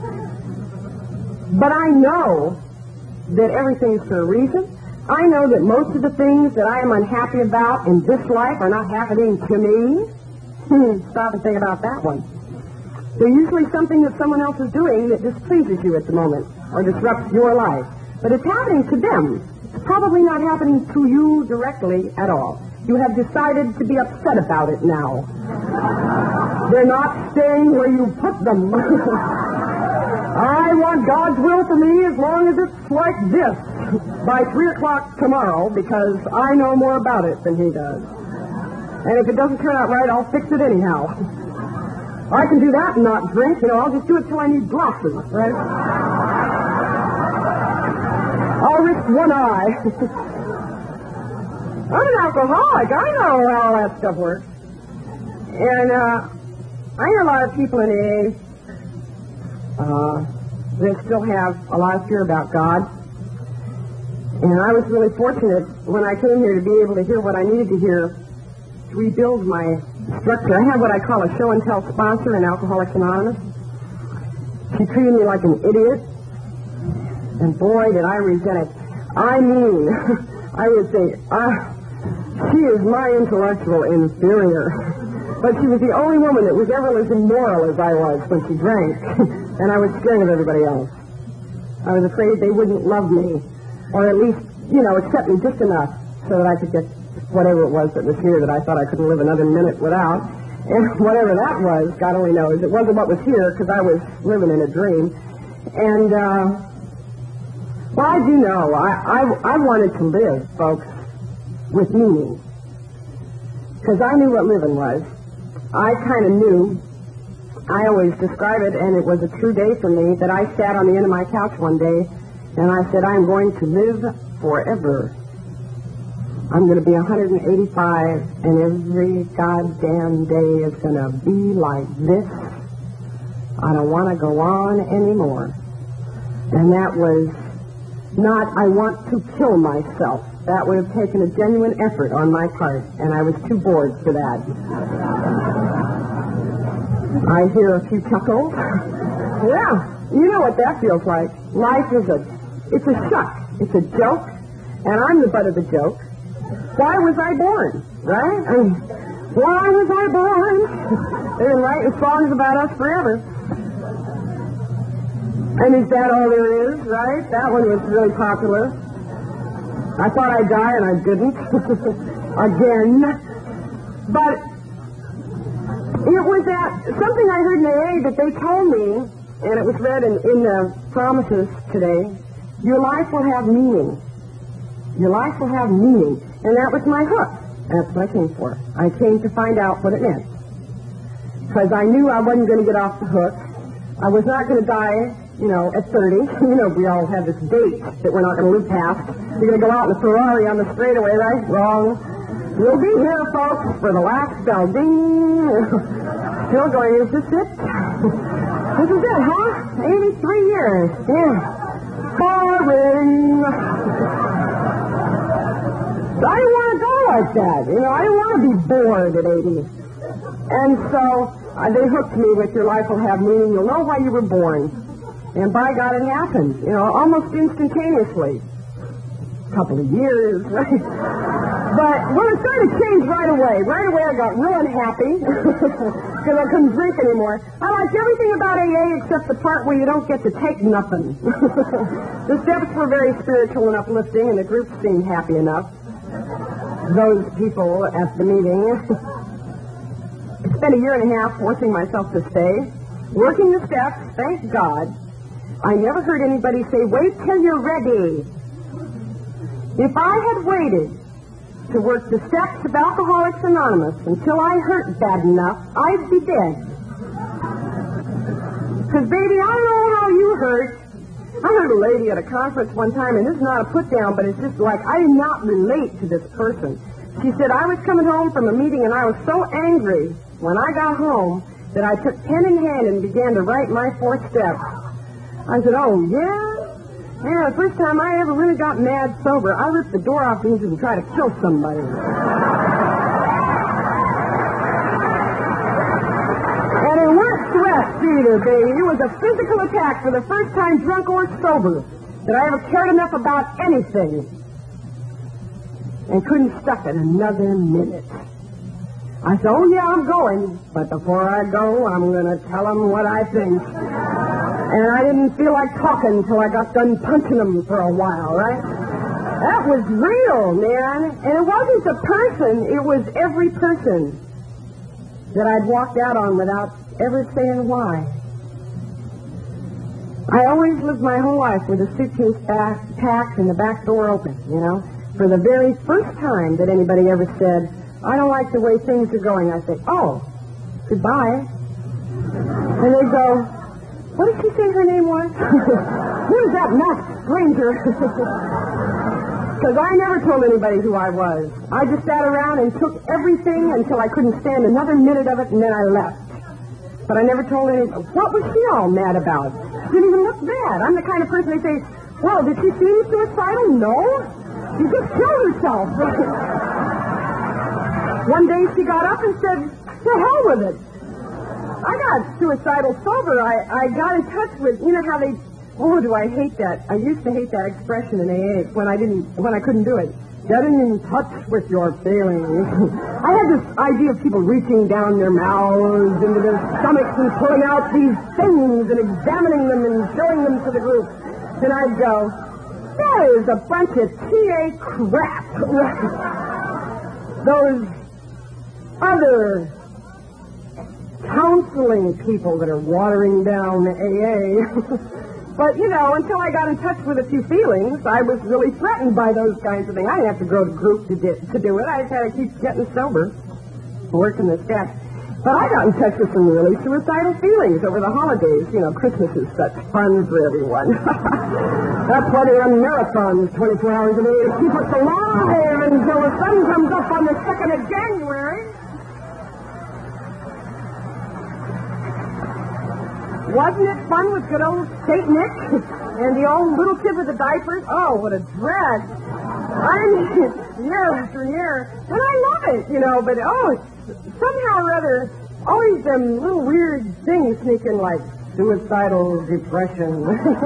But I know that everything's for a reason. I know that most of the things that I am unhappy about in this life are not happening to me. Stop and think about that one. They're usually something that someone else is doing that displeases you at the moment or disrupts your life. But it's happening to them. It's probably not happening to you directly at all. You have decided to be upset about it now. They're not staying where you put them. I want God's will for me as long as it's like this by 3 o'clock tomorrow because I know more about it than he does. And if it doesn't turn out right, I'll fix it anyhow. I can do that and not drink. You know, I'll just do it till I need glasses, right? I'll risk one eye. I'm an alcoholic. I know how all that stuff works. And I hear a lot of people in AA that still have a lot of fear about God. And I was really fortunate when I came here to be able to hear what I needed to hear to rebuild my structure. I have what I call a show and tell sponsor in Alcoholics Anonymous. She treated me like an idiot. And boy, did I resent it. I mean, I would say, she is my intellectual inferior. But she was the only woman that was ever as immoral as I was when she drank. And I was scared of everybody else. I was afraid they wouldn't love me. Or at least, you know, accept me just enough so that I could get whatever it was that was here that I thought I couldn't live another minute without. And whatever that was, God only knows. It wasn't what was here because I was living in a dream. And, well, I do know. I wanted to live, folks, with meaning. Because I knew what living was. I kind of knew. I always describe it, and it was a true day for me, that I sat on the end of my couch one day, and I said, I'm going to live forever. I'm going to be 185, and every goddamn day is going to be like this. I don't want to go on anymore. And that was not, I want to kill myself. That would have taken a genuine effort on my part, and I was too bored for that. I hear a few chuckles. Yeah, you know what that feels like. Life is it's a shuck. It's a joke, and I'm the butt of the joke. Why was I born, right? I mean, why was I born? They've been writing songs about us forever. And is that all there is, right? That one was really popular. I thought I'd die, and I didn't. Again. But it was something I heard in AA that they told me, and it was read in the promises today, your life will have meaning. Your life will have meaning. And that was my hook. That's what I came for. I came to find out what it meant. Because I knew I wasn't going to get off the hook. I was not going to die, at 30. We all have this date that we're not going to live past. We're going to go out in a Ferrari on the straightaway, right? Wrong. We'll be here, folks, for the last bell. Ding. Still going, is this it? This is it, huh? 83 years. Yeah. Boring. I didn't want to go like that. I didn't want to be bored at 80. And so they hooked me with your life will have meaning. You'll know why you were born. And by God, it happened, almost instantaneously. A couple of years, right? But when it started to change right away I got real unhappy because I couldn't drink anymore. I liked everything about AA except the part where you don't get to take nothing. The steps were very spiritual and uplifting, and the group seemed happy enough. Those people at the meeting. I spent a year and a half forcing myself to stay, working the steps, thank God. I never heard anybody say, wait till you're ready. If I had waited to work the steps of Alcoholics Anonymous until I hurt bad enough, I'd be dead. Because, baby, I don't know how you hurt. I heard a lady at a conference one time, and this is not a put-down, but it's just like, I did not relate to this person. She said, I was coming home from a meeting, and I was so angry when I got home that I took pen in hand and began to write my 4 steps. I said, oh, yeah? Yeah, the first time I ever really got mad sober, I ripped the door off the engine and tried to kill somebody. And it weren't threats either, baby. It was a physical attack for the first time, drunk or sober, that I ever cared enough about anything. And couldn't stuck it another minute. I said, oh, yeah, I'm going. But before I go, I'm going to tell them what I think. And I didn't feel like talking until I got done punching them for a while, right? That was real, man. And it wasn't the person. It was every person that I'd walked out on without ever saying why. I always lived my whole life with a suitcase packed and the back door open, For the very first time that anybody ever said, I don't like the way things are going, I say, oh, goodbye. And they go, what did she say her name was? Who's that masked stranger? Because I never told anybody who I was. I just sat around and took everything until I couldn't stand another minute of it, and then I left. But I never told anybody. What was she all mad about? Didn't even look bad. I'm the kind of person they say, well, did she seem suicidal? No. She just killed herself. One day she got up and said, to hell with it. I got suicidal sober. I got in touch with, how they, do I hate that. I used to hate that expression in AA when I couldn't do it. Getting in touch with your feelings. I had this idea of people reaching down their mouths into their stomachs and pulling out these things and examining them and showing them to the group. And I'd go, that is a bunch of TA crap. Those other counseling people that are watering down AA. But, until I got in touch with a few feelings, I was really threatened by those kinds of things. I didn't have to go to group to do it. I just had to keep getting sober, working the steps. But I got in touch with some really suicidal feelings over the holidays. You know, Christmas is such fun for everyone. That's why they run marathons 24 hours a day to keep us alive until the sun comes up on the 2nd of January. Wasn't it fun with good old St. Nick and the old little kid with the diapers? Oh, what a drag. I mean, year after year. And I love it, you know, but somehow or other, always them little weird things sneak in like suicidal depression.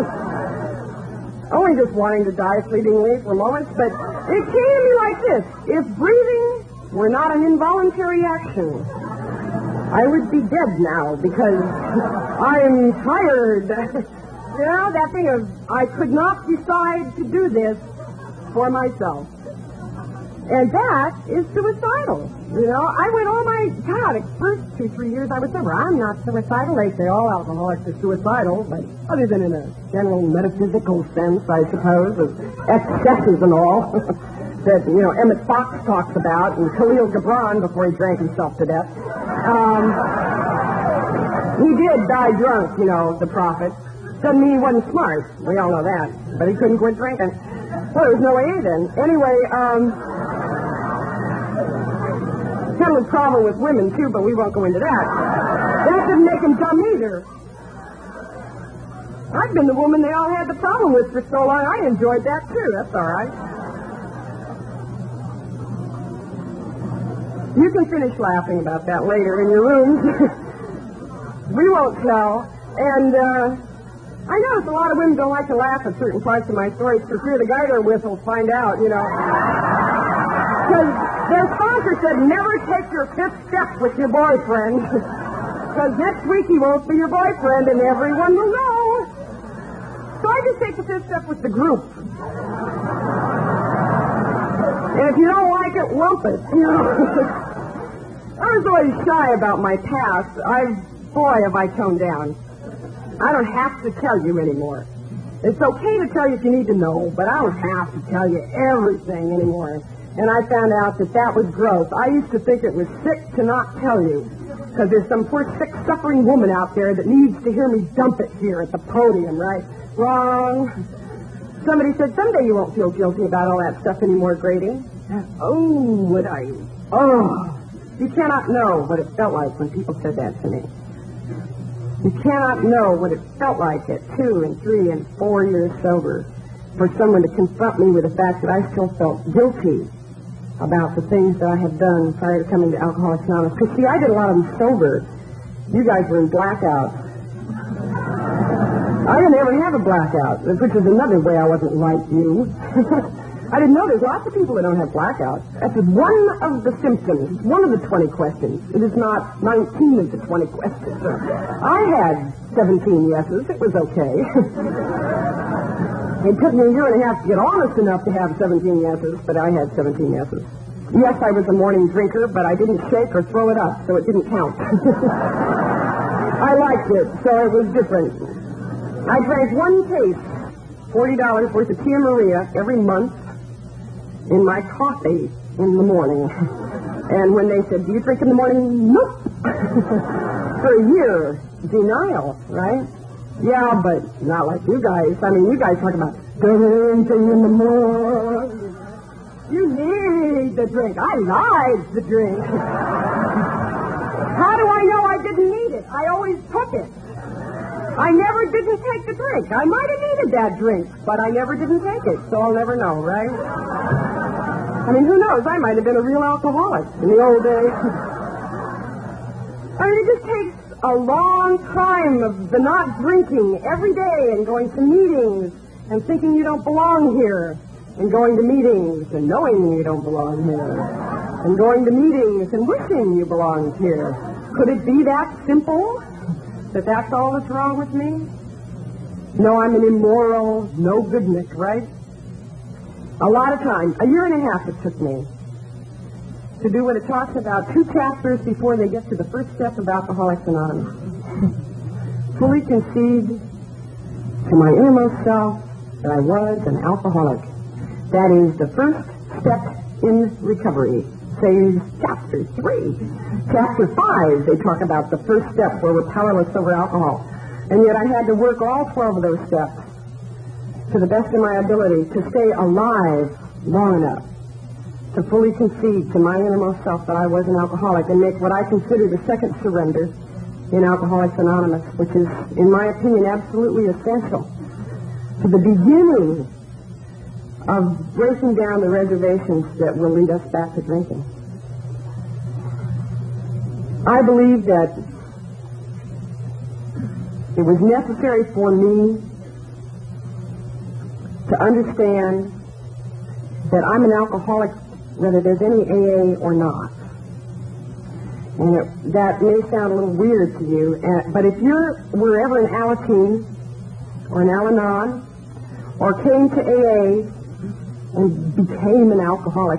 Only just wanting to die fleetingly for moments, but it came to me like this. If breathing were not an involuntary action, I would be dead now because I'm tired. You know, that thing of I could not decide to do this for myself. And that is suicidal. You know, I went all my, first 2-3 years I was sober. I'm not suicidal. They say all alcoholics are suicidal, but other than in a general metaphysical sense, I suppose, of excesses and all, that, you know, Emmett Fox talks about, and Khalil Gibran before he drank himself to death. He did die drunk, you know, the prophet. Doesn't mean he wasn't smart. We all know that. But he couldn't quit drinking. Well, there was no AA then. Anyway, kind of a problem with women, too, but we won't go into that. That didn't make him dumb either. I've been the woman they all had the problem with for so long. I enjoyed that, too. That's all right. You can finish laughing about that later in your rooms. We won't tell. And I notice a lot of women don't like to laugh at certain parts of my stories for fear the guy they're with will find out, you know. Because their sponsor said never take your 5th step with your boyfriend. Because next week he won't be your boyfriend and everyone will know. So I just take the 5th step with the group. And if you don't like it, lump it, you know. I was always shy about my past. Boy, have I toned down. I don't have to tell you anymore. It's okay to tell you if you need to know, but I don't have to tell you everything anymore. And I found out that was gross. I used to think it was sick to not tell you, because there's some poor, sick, suffering woman out there that needs to hear me dump it here at the podium, right? Wrong. Somebody said, someday you won't feel guilty about all that stuff anymore, Grady. Oh, would I? Oh, you cannot know what it felt like when people said that to me. You cannot know what it felt like at 2 and 3 and 4 years sober for someone to confront me with the fact that I still felt guilty about the things that I had done prior to coming to Alcoholics Anonymous. Because, see, I did a lot of them sober. You guys were in blackouts. I didn't ever have a blackout, which is another way I wasn't like you. I didn't know there's lots of people that don't have blackouts. That's one of the symptoms. It's one of the 20 questions. It is not 19 of the 20 questions. I had 17 yeses. It was okay. It took me a year and a half to get honest enough to have 17 yeses, but I had 17 yeses. Yes, I was a morning drinker, but I didn't shake or throw it up, so it didn't count. I liked it, so it was different. I drank one case, $40 worth of Tia Maria every month in my coffee in the morning. And when they said, do you drink in the morning? Nope. For a year, denial, right? Yeah, but not like you guys. I mean, you guys talk about drinking in the morning. You need the drink. I like the drink. How do I know I didn't need it? I always took it. I never didn't take the drink. I might have needed that drink, but I never didn't take it, so I'll never know, right? I mean, who knows? I might have been a real alcoholic in the old days. I mean, it just takes a long time of the not drinking every day and going to meetings and thinking you don't belong here and going to meetings and knowing you don't belong here and going to meetings and wishing you belonged here. Could it be that simple? That that's all that's wrong with me? No, I'm an immoral, no good Nick, right? A lot of time, a year and a half it took me to do what it talks about 2 chapters before they get to the first step of Alcoholics Anonymous. Fully concede to my innermost self that I was an alcoholic. That is the first step in recovery. say chapter 3. Chapter 5, they talk about the first step where we're powerless over alcohol. And yet I had to work all 12 of those steps to the best of my ability to stay alive long enough to fully concede to my innermost self that I was an alcoholic and make what I consider the second surrender in Alcoholics Anonymous, which is, in my opinion, absolutely essential to the beginning of breaking down the reservations that will lead us back to drinking. I believe that it was necessary for me to understand that I'm an alcoholic whether there's any AA or not. And that may sound a little weird to you, but if you were ever an Alateen or an Al-Anon or came to AA and became an alcoholic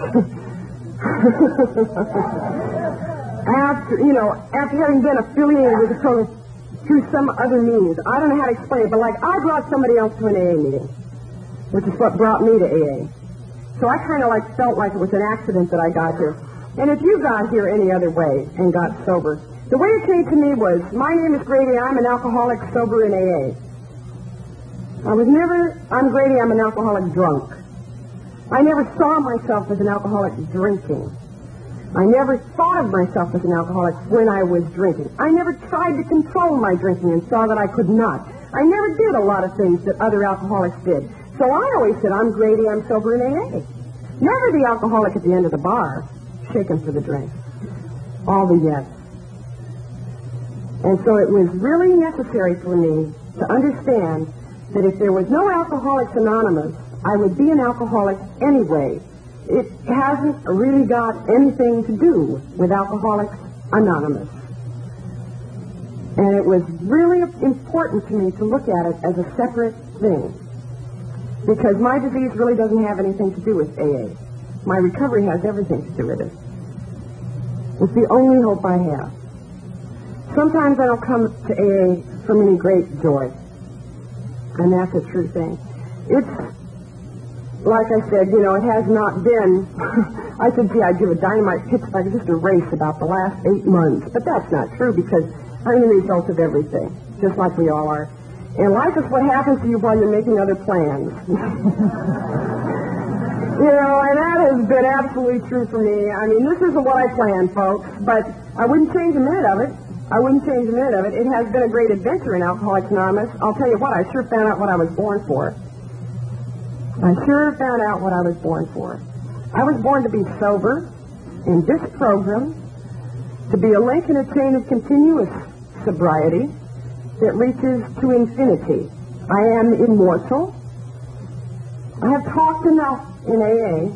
after having been affiliated with the program through some other means, I don't know how to explain it, but like I brought somebody else to an AA meeting, which is what brought me to AA. So I kind of felt like it was an accident that I got here. And if you got here any other way and got sober, the way it came to me was, my name is Grady, I'm an alcoholic sober in AA. I'm Grady, I'm an alcoholic drunk. I never saw myself as an alcoholic drinking. I never thought of myself as an alcoholic when I was drinking. I never tried to control my drinking and saw that I could not. I never did a lot of things that other alcoholics did. So I always said, I'm Grady, I'm sober in AA. Never the alcoholic at the end of the bar, shaking for the drink. All the yes. And so it was really necessary for me to understand that if there was no Alcoholics Anonymous, I would be an alcoholic anyway. It hasn't really got anything to do with Alcoholics Anonymous. And it was really important to me to look at it as a separate thing. Because my disease really doesn't have anything to do with AA. My recovery has everything to do with it. It's the only hope I have. Sometimes I don't come to AA from any great joy. And that's a true thing. It's, like I said, it has not been, I said, gee, I'd give a dynamite pitch if I could just erase about the last 8 months. But that's not true because I'm the result of everything, just like we all are. And life is what happens to you while you're making other plans. And that has been absolutely true for me. I mean, this isn't what I planned, folks, but I wouldn't change a minute of it. It has been a great adventure in Alcoholics Anonymous. I'll tell you what, I sure found out what I was born for. I was born to be sober in this program, to be a link in a chain of continuous sobriety that reaches to infinity. I am immortal. I have talked enough in AA.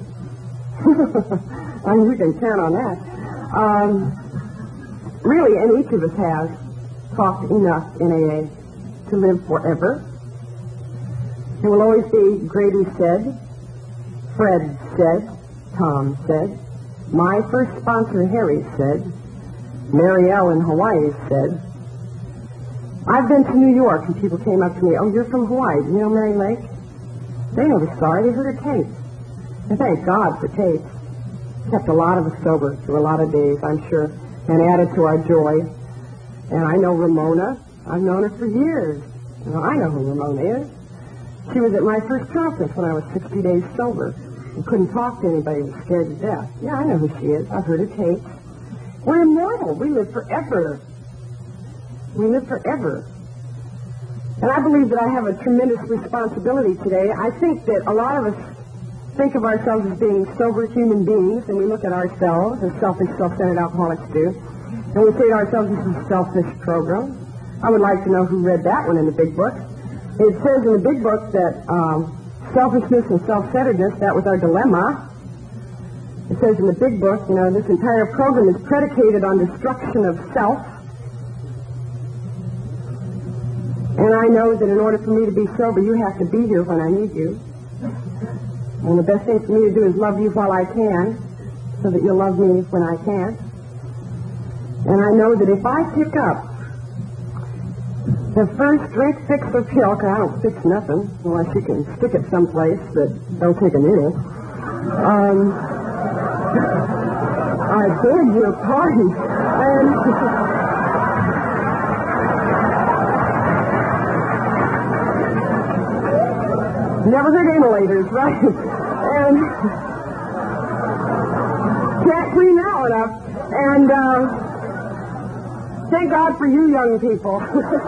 You can count on that. Really, and each of us has talked enough in AA to live forever. There will always be Grady said, Fred said, Tom said, my first sponsor Harry said, Mary L. in Hawaii said. I've been to New York and people came up to me, oh, you're from Hawaii. Do you know Mary Lake? They know the story. They heard her tapes. And thank God for tapes. Kept a lot of us sober through a lot of days, I'm sure, and added to our joy. And I know Ramona. I've known her for years. I know who Ramona is. She was at my first conference when I was 60 days sober and couldn't talk to anybody, was scared to death. Yeah, I know who she is. I've heard her tapes. We're immortal. We live forever. And I believe that I have a tremendous responsibility today. I think that a lot of us think of ourselves as being sober human beings, and we look at ourselves as selfish, self-centered alcoholics do, and we say to ourselves, this is a selfish program. I would like to know who read that one in the big book. It says in the big book that selfishness and self-centeredness, that was our dilemma. It says in the big book, this entire program is predicated on destruction of self. And I know that in order for me to be sober, you have to be here when I need you. And the best thing for me to do is love you while I can, so that you'll love me when I can't. And I know that if I pick up the first drink, fix, or pill, because I don't fix nothing, unless you can stick it someplace that don't take a minute. I beg your pardon. Never heard emulators, right? And can't clean that one up. And thank God for you young people.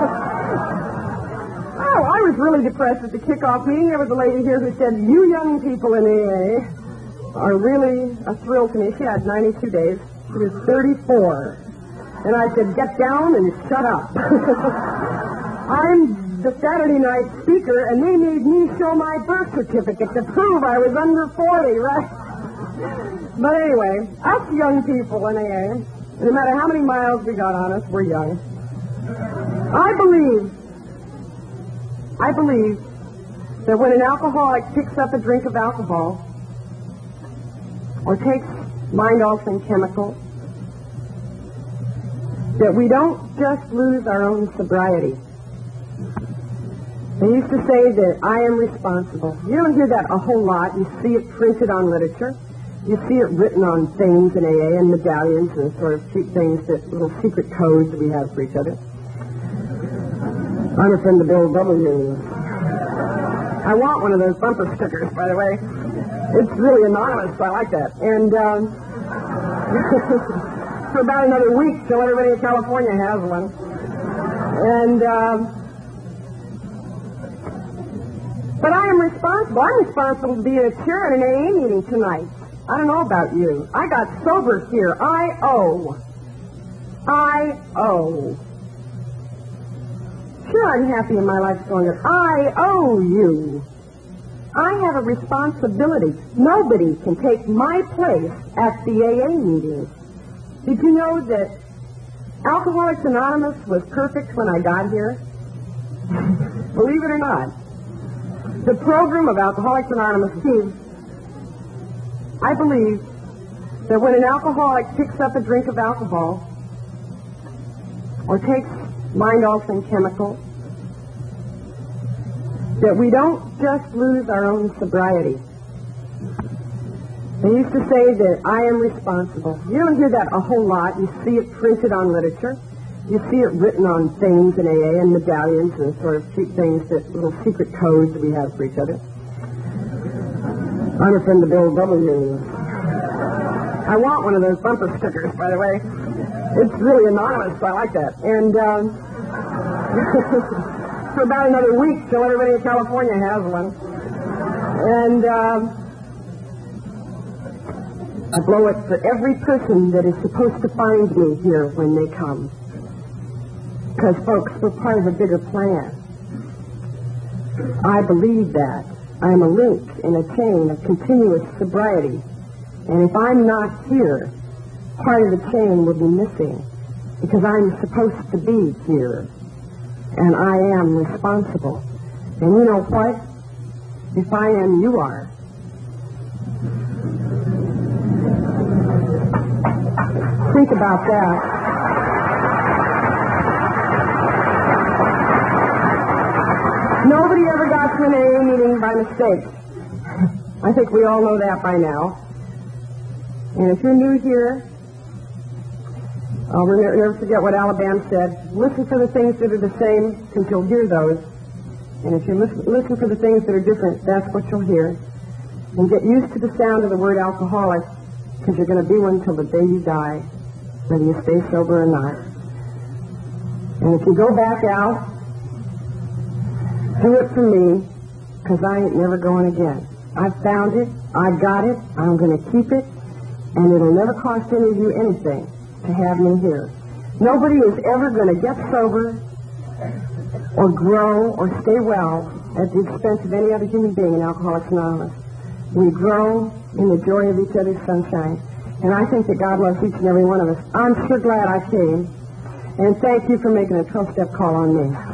Oh, I was really depressed at the kickoff meeting. There was a lady here who said, you young people in AA are really a thrill to me. She had 92 days. She was 34. And I said, get down and shut up. I'm the Saturday night speaker, and they made me show my birth certificate to prove I was under 40, right? But anyway, us young people in AA, no matter how many miles we got on us, we're young. I believe that when an alcoholic picks up a drink of alcohol or takes mind-altering chemicals, that we don't just lose our own sobriety. They used to say that I am responsible. You don't hear that a whole lot. You see it printed on literature. You see it written on things in AA and medallions and sort of cheap things, that little secret codes that we have for each other. I'm a friend of Bill W. I want one of those bumper stickers, by the way. It's really anonymous, so I like that. And for about another week till everybody in California has one. And but I am responsible. I'm responsible to be a chair at an AA meeting tonight. I don't know about you. I got sober here. I owe. Sure, I'm happy in my life going on. I owe you. I have a responsibility. Nobody can take my place at the AA meeting. Did you know that Alcoholics Anonymous was perfect when I got here? Believe it or not. The program of Alcoholics Anonymous team, I believe that when an alcoholic picks up a drink of alcohol or takes mind-altering chemicals, that we don't just lose our own sobriety. They used to say that I am responsible. You don't hear that a whole lot. You see it printed on literature. You see it written on things in AA and medallions and sort of cheap things, that little secret codes that we have for each other. I'm a friend of Bill W. I want one of those bumper stickers, by the way. It's really anonymous, so I like that. And for about another week till everybody in California has one. And I blow it for every person that is supposed to find me here when they come. Because, folks, we're part of a bigger plan. I believe that. I am a link in a chain of continuous sobriety. And if I'm not here, part of the chain will be missing. Because I'm supposed to be here. And I am responsible. And you know what? If I am, you are. Think about that. Nobody ever got to an AA meeting by mistake. I think we all know that by now. And if you're new here, I'll never forget what Alabama said. Listen for the things that are the same, because you'll hear those. And if you listen for the things that are different, that's what you'll hear. And get used to the sound of the word alcoholic, because you're going to be one till the day you die, whether you stay sober or not. And if you go back out, do it for me, because I ain't never going again. I've found it, I got it, I'm going to keep it, and it'll never cost any of you anything to have me here. Nobody is ever going to get sober or grow or stay well at the expense of any other human being in Alcoholics Anonymous. We grow in the joy of each other's sunshine. And I think that God loves each and every one of us. I'm sure glad I came. And thank you for making a 12-step call on me.